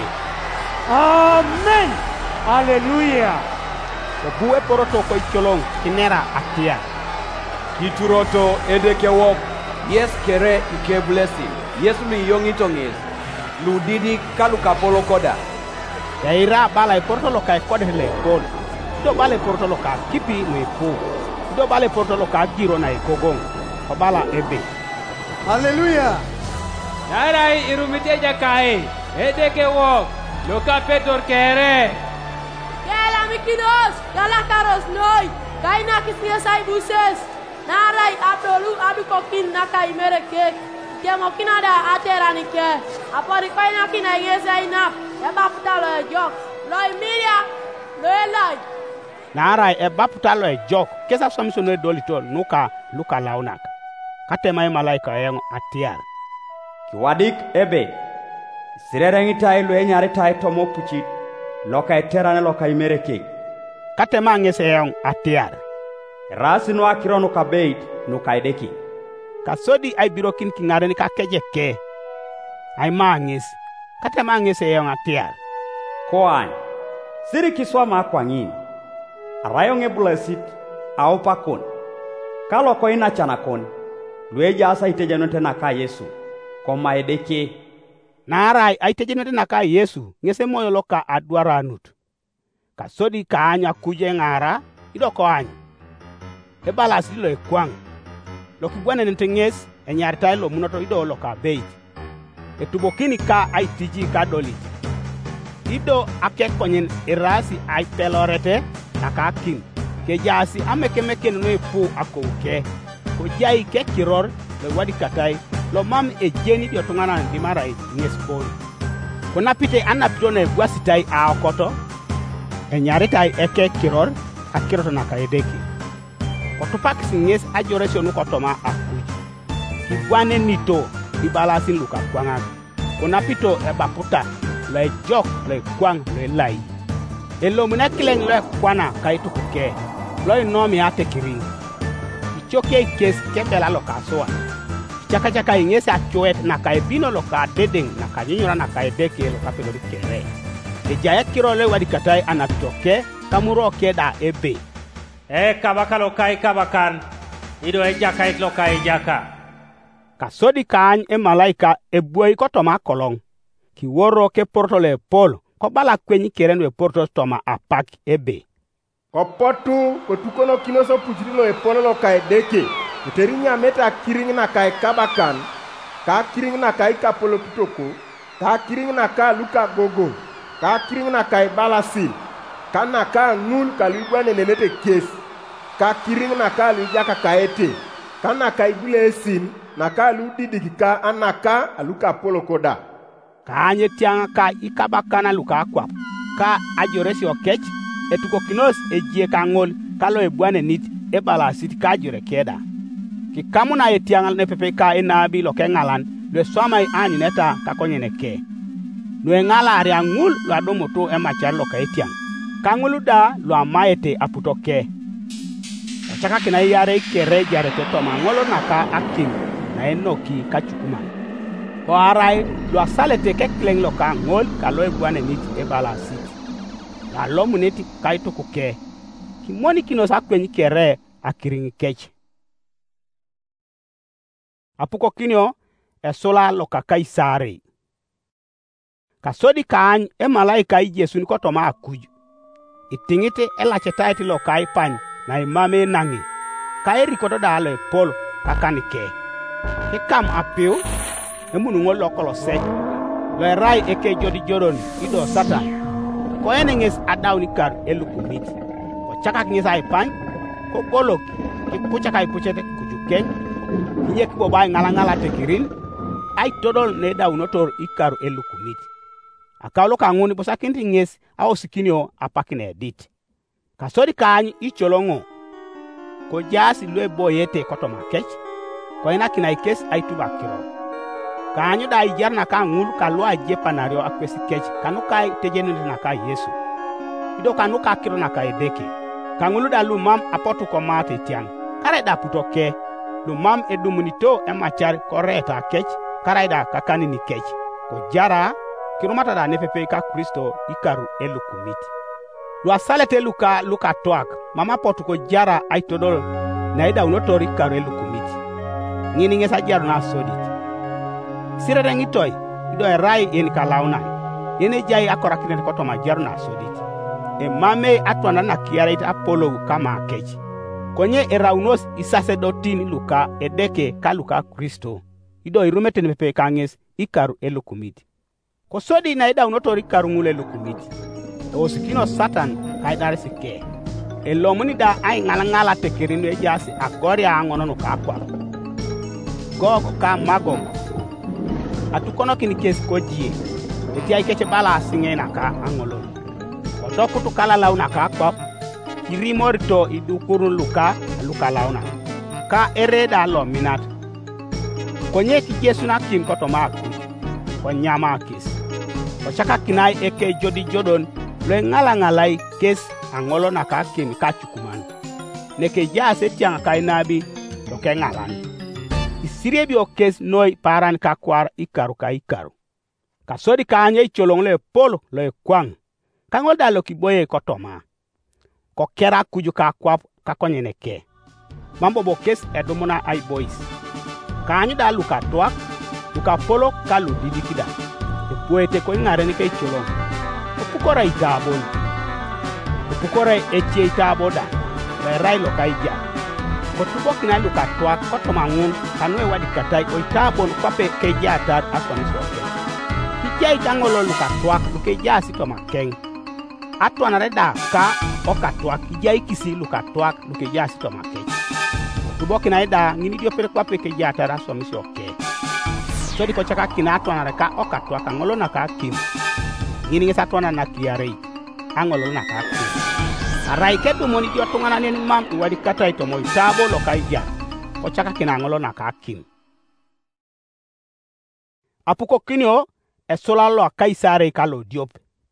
S12: amen Haleluya
S1: ko buwe poroto ko cholong kinera atia
S10: kituroto edeke wo yes kere ike blessing yes mi yongi tongis ludidi kalu kapolo koda
S1: yaira bala porto lo kai kode le pol do bale porto lo ka kipi no ipo do bale porto lo ka giro na ikogong ko bala ebe
S11: Haleluya
S3: narai irumite jakai edeke wo loka pedor kere
S14: Kela mikinos kala karos noi kaina kisnya sai buses narai abdolu adukokin nakai mereke kemo kinada aterani ke apori kaina kina yesa ina ya baputalo jok loi miria loi
S1: narai e baputalo jok kesa somsono dolito nuka luka launak katema malaika yengo atiar
S10: kiwadik ebe sirerengi tai lo enyare tai tomo puchit loka eterane loka imereke
S1: katema ngese yengo atiar
S10: rasi no akiro no kabeit no kaideki
S1: kasodi ay birokin kingare ni kakejeke ay mangis katema ngese yengo atiar
S10: koan siri kiswa ma kwangin arayo ngebulasit au pakon kalo ko ina chanakon lueja asa itejano tena ka Yesu ko maedeke
S1: Narai ai tejinete na ka Yesu ngese moyo lo ka adwara nut. Ka sodi ka anya kuje ngara ido ko anya. E balas lo e kwang. Lo ki gwane ntenges e nyartai lo munoto ido lo ka beit. E tubokini ka ai tiji ka dolit. Ido ake konyen irasi ai pelorete na ka kin. Ke jasi ameke meke no e pu akouke. Ko jai ke kiror le wadi katai lo mam e jeni dio tungana di marai ngespol. Ko napite anapito ne gwasitai a okoto. E nyaritai eke kiror akiroto na ka edeki. Ko tupak singes ajore sonu kotoma akuji. Kigwane nito di balasin luka kwanga. Ko napito e baputa le jok le kwang le lai. E lo muna kileng le kwana kaitu kuke. Lo inomi ate kiring. Ichoke kes kebela lo kasoa. Chaka ingese achoet na kaibino lo ka dedeng na kanyura na kaideke lo kapelo kere. E jaya kiro le wadi katai anatoke kamuro keda ebe.
S12: Kabaka lo kai kabakan. Ido e jaka lo kai jaka.
S1: Kasodi kany e malaika e buoi ko toma kolong. Ki woro ke porto le pol ko bala kwenyi keren we porto toma apak ebe.
S5: Ko potu ko tukono kinoso pujrino e polo lo kai deke. Uterinya meta kiring na kai kabakan. Ka kiring na kai kapolo pitoko. Ka kiring na ka luka gogo. Ka kiring na kai balasi. Ka na ka ngul ka luigwane nenete kes. Ka kiring na ka luijaka kaete. Ka na kai bule esin. Na ka ludidiki ka anaka aluka polo koda.
S1: Ka anye tianga ka ikabakana luka akwap. Ka ajoresi okech. Etuko kinos ejie ka ngol kalo ebwane nit e balasit ka jure keda. Ki kamuna etiangal ne pepe ka enabi lo ke ngalan le somai ani neta ka konyene ke. No ngala ari angul lo adomoto e machar lo ka etiang. Ka ngulu da lo amaete aputo ke. Chaka kina yare kere jare to toma ngolo na ka akim na enoki ka chukuma. Ko arai lo asalete ke kleng lo ka ngol kalo ebwane nit e balasit. Alo muneti kaito kuke. Kimoni kino sakwenyi kere akiringi kech. Apuko kinyo esola loka kaisare. Kasodi kany e malaika i Jesu ni kotoma akuju. Itingite ela chetaiti loka ipany na imame nangi. Kairi koto dalo e polo kakanike. Kikam apiu emunu ngol lokolo sech. Lo erai eke jodi joron ido satan. Ko enenges adawni kar elukumiti. Ko chakak ngesa ipany. Ko golok ki puchaka ipuchete kujukeny. Yek bobai ngala tekirin. Ai todol ne dawnotor ikaru elukumiti. Akaulo kanguni bosakinti nges au sikinio apakine dit. Kasodi kanyi icholongo. Ko jasi lwe boyete kotoma kech. Ko enakina ikes aituba kiro. Kanyo da ijarna ka ngulu ka loa jepa nario akwesi kech kanu kai tejenende na ka Yesu. Ido kanu ka kiro na ka edeke. Kangulu da lumam apotu komate tiang. Kare da putoke. Lumam edumunito emachar koreta kech. Kare da kakani ni kech. Ko jara kirumata da nefepe ka Kristo ikaru elukumiti. Lua salete luka toak. Mama potu ko jara aitodol na ida unotori ikaru elukumiti. Ngini ngesa jaru na sodit. Sirere ngitoi, ido erai yen kalauna. Yene jai akora kinete kotoma jaruna soditi. E mame atwana na kiareit apolo kama kechi. Konye eraunos isaserdotini luka edeke ka luka Kristo. Ido irumete nepepe kanges ikaru elukumiti. Kosodi na ida unotori ikaru ngule elukumiti. Osikino satan kaidare sike. Elomuni da ai ngala tekirinu ejasi agori angono nuka akwa. Gogo ka magogo. Atukono kini kesi kojie. Eti ai keche bala singe na ka angolo. Odokutu kala launa ka akwa. Kiri morito idukuru luka launa. Ka ereda lo minat. Konye ki Jesu na kim kotoma akuji. Konyama kesi. Kochaka kinai eke jodi jodon. Lwe ngala kes angolo na ka kim ka chukuman. Neke jase tiang ka inabi loke ngalani. Isirebi o kes noi paran ka kwar ikaru. Kasodi kanye icholong le polo le kwang. Kangol da loki boye kotoma. Ko kera kuju ka kwap ka konyene ke. Mambo bo kes edumuna ai boys. Kanye da luka tuak, luka polo ka ludidikida. buete ko ngare ni kay cholong opukora itabon opukora eche itaboda ba rai lo kai ja ko tubo kina lu katwa ko to mangun kanwe wadi katai ko itabon ko pe ke ja tar asoni so ki jai tangolo lu katwa lu ke ja si to makeng atwana reda ka o katwa ki jai kisi lu katwa lu ke ja si to makeng tubo kina ida ngini dio per ko pe ke ja tar asoni so ke so di ko chaka kina atwana reka o katwa ka ngolo na ka kim ngini ngesa atwana na kiare angolo na ka kim arai ke do moni dio tungana ni mam wadi katai to mo itabo lo kai ja ko chaka kina ngolo na ka kim apuko kinio e solalo kaisare kalo diop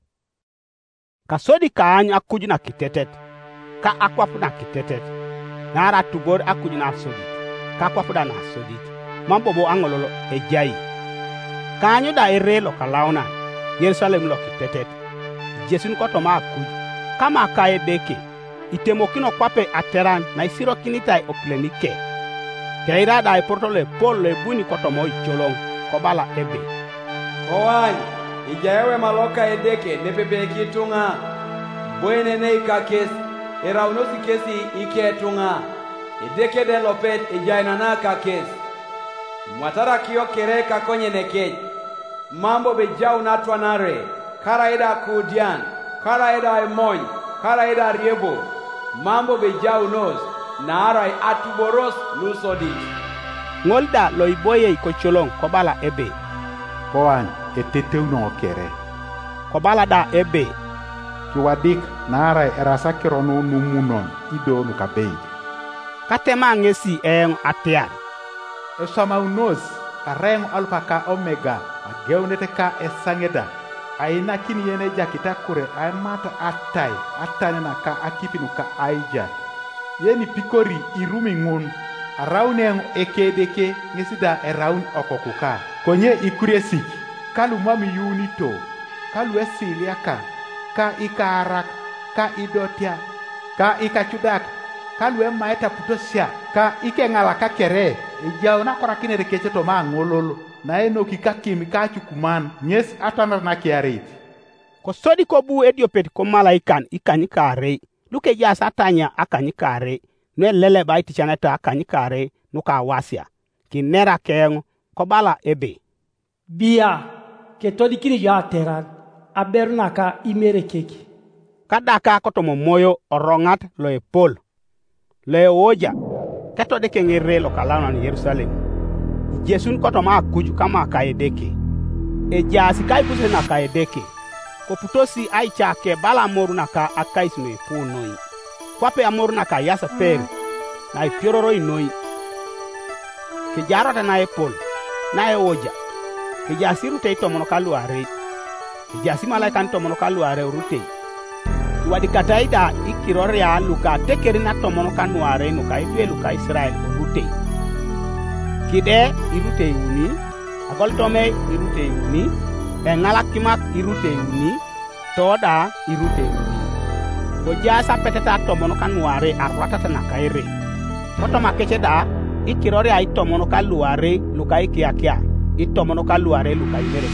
S1: kasodi kaany akuju na kitetet ka akwapu na kitetet nara tubor akuju na sodi ka akwapu da na sodi mambo bo angololo ejai kaanyo da ere lo kalauna Yerusalem lo kitetet Jesun ko to ma akuju kama kae deke itemokino kwape ateran na isiro kinitai oklenike keira da portole Paul le buni ko to mo icholong ko bala ebe
S10: Owan, ijaewe maloka edeke nepepe kitunga. Bwene ne ikakes, eraunosi kesi ike tunga. Edeke de lopet ijaina na kakes. Mwatara kiyo kereka konye nekej. Mambo bejau natwanare. Kara eda kudian, kara eda emoy, kara eda riebo. Mambo bejau nos, na arai atuboros lusodi.
S1: Ngolda loiboye ikocholong kobala ebe.
S17: Koan eteteu no kere
S1: ko balada ebe
S17: ki wadik nara erasa kirono numunon ido no kabei
S1: katema ngesi en atia
S17: esama unos areng alpaka omega ageunete ka esangeda aina kini yene jakita kure ay mata atai atane na ka akipinu ka aija yeni pikori irumi ngun arauneng ekedeke ngesida eraun okokuka konye ikuresik kalu mami yunito kalu esiliaka ka ikarak ka idotia ka ikachudak kalu emaeta putosia ka ikengalaka kere ijau na korakine rekeche to mangololo na eno kikakim ka chukuman nyes atanar na kiare
S1: ko sodi ko bu ediopet ko malaikan ikani kare luke ja satanya akani kare no lele baiti chaneta akani kare no ka wasia kinera kengo ko bala ebe
S13: bia ke todi kini ya teran aberna ka imere keki
S1: kadaka ko to moyo orongat lo e Paul le oja kato de kengere lo kalana ni Yerusalem Jesun ko to ma kuju kama kaedeke e jasi kai puse na kaedeke ko putosi aicha ke bala moru na ka akais me punoi kwape amoru na ka yasa per na ipiororo inoi ke jarata na e Paul na e oja ke jasiru te to mono kaluare ke jasi malaikan to mono kaluare urute wadi kataida ikirore ya luka tekerina to mono kanuare no ka ife luka Israel urute kide irute uni agol tome irute uni ngalakimak irute uni toda irute uni ko jasa peteta to mono kanuare arwata na kaire foto makeche da ikirore ay to mono kaluare luka ikiakia ito mono kaluare luka imere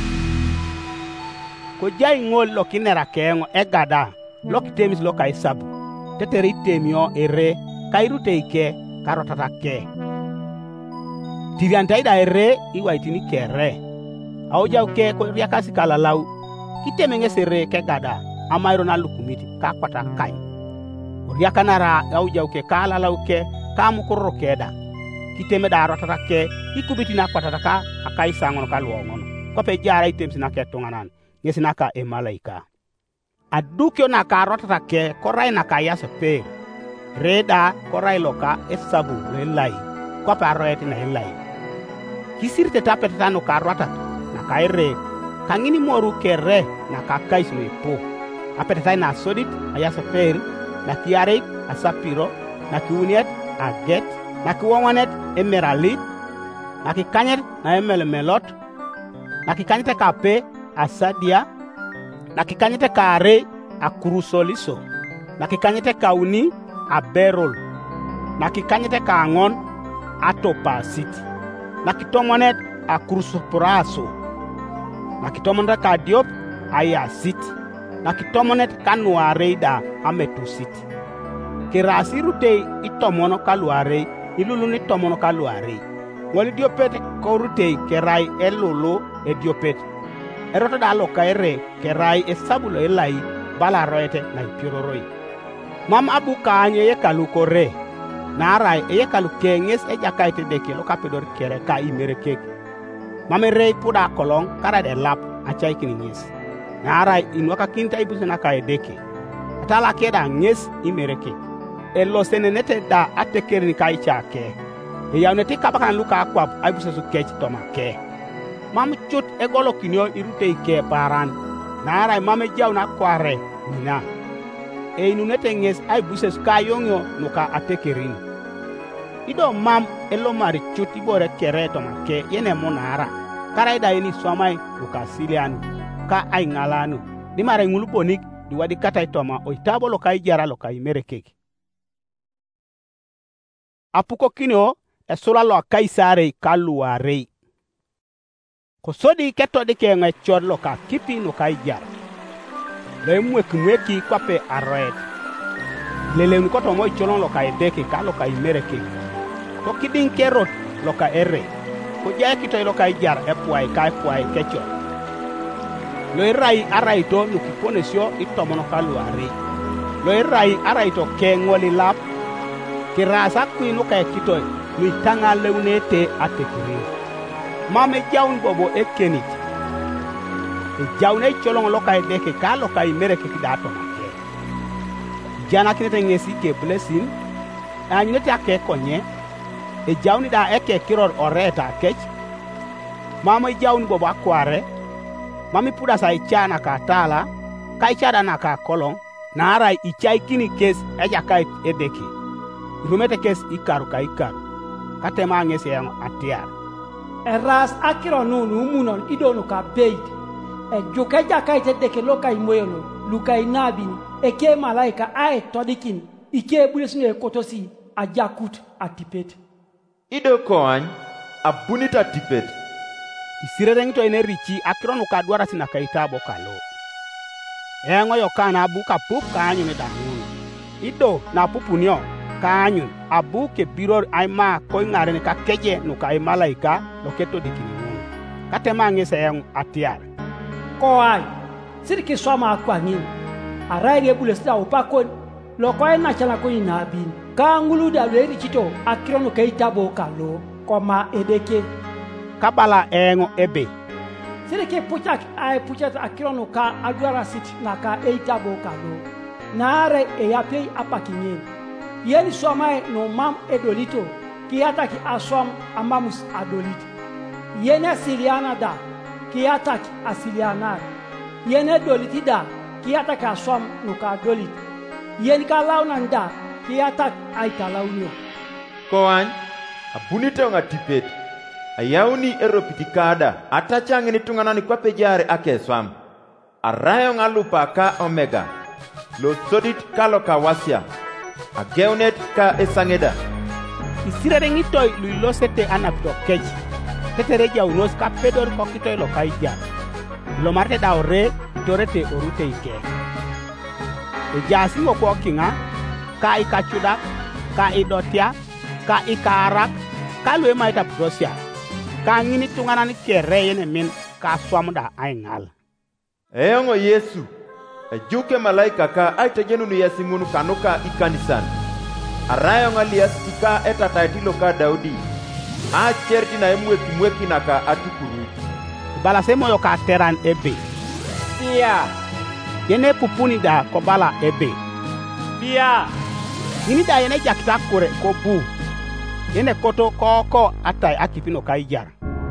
S1: ko jai ngol lo kinera kengo egada lo kitemis lo kai sabu tetere itemio ere kairute ike karotata ke tiriantai da ere iwaitini kere auja ke ko riakasi kala lau kitemenge sere ke gada amairo na lukumiti ka kwata kai riakanara auja ke kala lau ke kamukurro keda kiteme da rotata ke ikubiti na kwata ka akai sangono kalwongono ko pe jara itemsi na ketonganan yesinaka e malaika adukyo na ka rotata ke korai na ka yasa pe reda korai loka esabu le lai ko pa roeti na lai kisirte tapeta no ka rotata na ka ere kangini moru kere na ka kais no ipo apeta na sodit ayasa pe na kiare asapiro na kiuniet aget na kiwanwanet emeralit na kikanyet na emelmelot na kikanyete kape asadia na kikanyete kare akurusoliso na kikanyete kauni aberol na kikanyete kangon atopasit na kitomonet akurusoporaso
S9: na kitomoneta ka diop aya sit na kitomonet ka nuare da ametu sit kirasi rute itomono ka luare ilulu ni tomono ka luare wali diopet ko rute kerai elulu e diopet eroto da lo kaire kerai e sabulo elai bala roete na piroroi mam abu kanye ye kalu kore na rai ye kalu kenges e jakaite deke lo kapedor kere ka imere kek mame rei puda kolong kara de lap achai kini nges na rai inwaka kinta ibusena ka deke atala keda nges imere kek e lo senenete da atekeri kai chake e yawnete kabakan luka kwap aibuse su kech toma ke mam chut e golo kinyo irute ke paran na rai mame jawna kware mina e inunete nges aibuse su ka yongyo nuka atekerin ido mam elo mari chuti bore kere to make yene monara karai da yeni somai luka silianu ka ai ngalanu di mare ngulu bonik di wadi katai toma o itabo lo kai jara lo kai merekeki apuko kino e sura lo kai sare kaluare ko sodi keto de ke ngai chod lo ka kipi no kai jara le mweki kwape aroet lele ni koto mo cholon lo kai deke ka lo kai merekeki to kidin kerot lo ka ere ko jaya kito lo kai jar e puai kai puai kecho lo rai arai to no kiponesio itomono kaluare lo rai arai to ke ngoli lap kirasa ku no kai kito ni tanga leunete atekiri mame jaun bobo ekenit e jaune cholon lo kai deke ka lo kai mereke kidato make jana kinete ngesi ke blessing anyete ake konye e jawni da eke kiror oreta kech mama jawni bobo akware mami puda sai chana ka tala kai chada na ka kolon na ara ichai kini kes eja kai edeki rumete kes ikaru ka ikaru katema ngese yang atiar
S13: eras akiro nunu munon idono ka beid e joka ja kai tedeke lokai moyono lukai nabini eke malaika ae todikin ike bulesne kotosi ajakut atipet
S2: ido koany abunita tipet
S9: isirereng to ene richi akrono ka dwara sina ka itabo kalo engo yo kana abuka pup kanyu ne dangun ido na pupunyo kanyu abuke biror aima ko ngare ne ka keje no ka malaika lo keto dikini katema ngese yang atiar
S13: ko ai sirki soma kwa ngin araige bulesda upakon lo ko na chala ko inabin ka ngulu da le richito akrono ka itabo kalo koma edeke
S9: kabala engo ebe
S13: sirike puchak ai puchat akrono ka adwara sit na ka eitabo kalo nare e yape apakinye yeni somai no mam edolito ki ataki asom amamus adolit yene siliana da ki ataki asiliana yene doliti da ki ataki asom no ka dolit yeni ka launanda ki ataki aitalaunyo
S2: koany abunite ngatipet ayauni eropitikada atachangini tunganani kwa pejare akeswam arayo ngalupa ka omega lo sodit kalo ka wasia ageunet ka esangeda
S9: isirere ngitoy luilosete anapto keji tetere jaunos ka pedor kokitoy lo kaija lo marte daure torete orute ike e jasi wo ko kinga ka ikachuda ka idotia ka ikarak ka lwe maita prosia ka ngini tungana ni kere yene min ka swamda aingal
S2: eyongo Yesu ejuke malaika ka aitajenu ni yasimunu kanuka ikanisan arayo ngalias ika etataitilo ka Daudi a cherti na mweki na ka atukuru
S9: bala semo yo ka teran ebe
S8: Bia
S9: yene pupuni da ko bala ebe
S12: Bia
S9: ngini da yene jakita kore ko bu yene koto koko atai akipino kaijara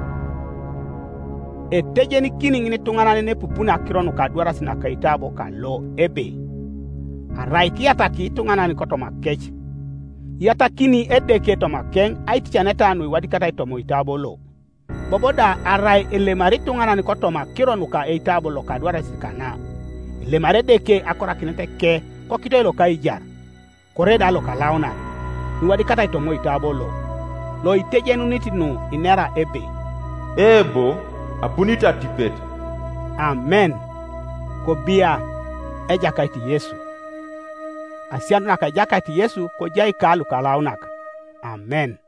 S9: etejeni kini ngini tungana ne pupuna kirono ka dwara sina kaitabo ka lo ebe araiki ataki tungana ni koto makech yata kini edeke to makeng aiti chaneta no wadi kata to moitabo lo boboda arai ele mari tungana ni koto makirono ka eitabo lo ka dwara sikana ele mare deke akora kinete ke ko kito lo kaijara koreda lo ka launa ni wadi kata to moitabo lo itejenu nitinu inera ebe
S2: ebo abunita tipet
S1: amen ko bia ejakai ti Yesu asian naka jakai ti Yesu ko jai kalu kalaunak amen.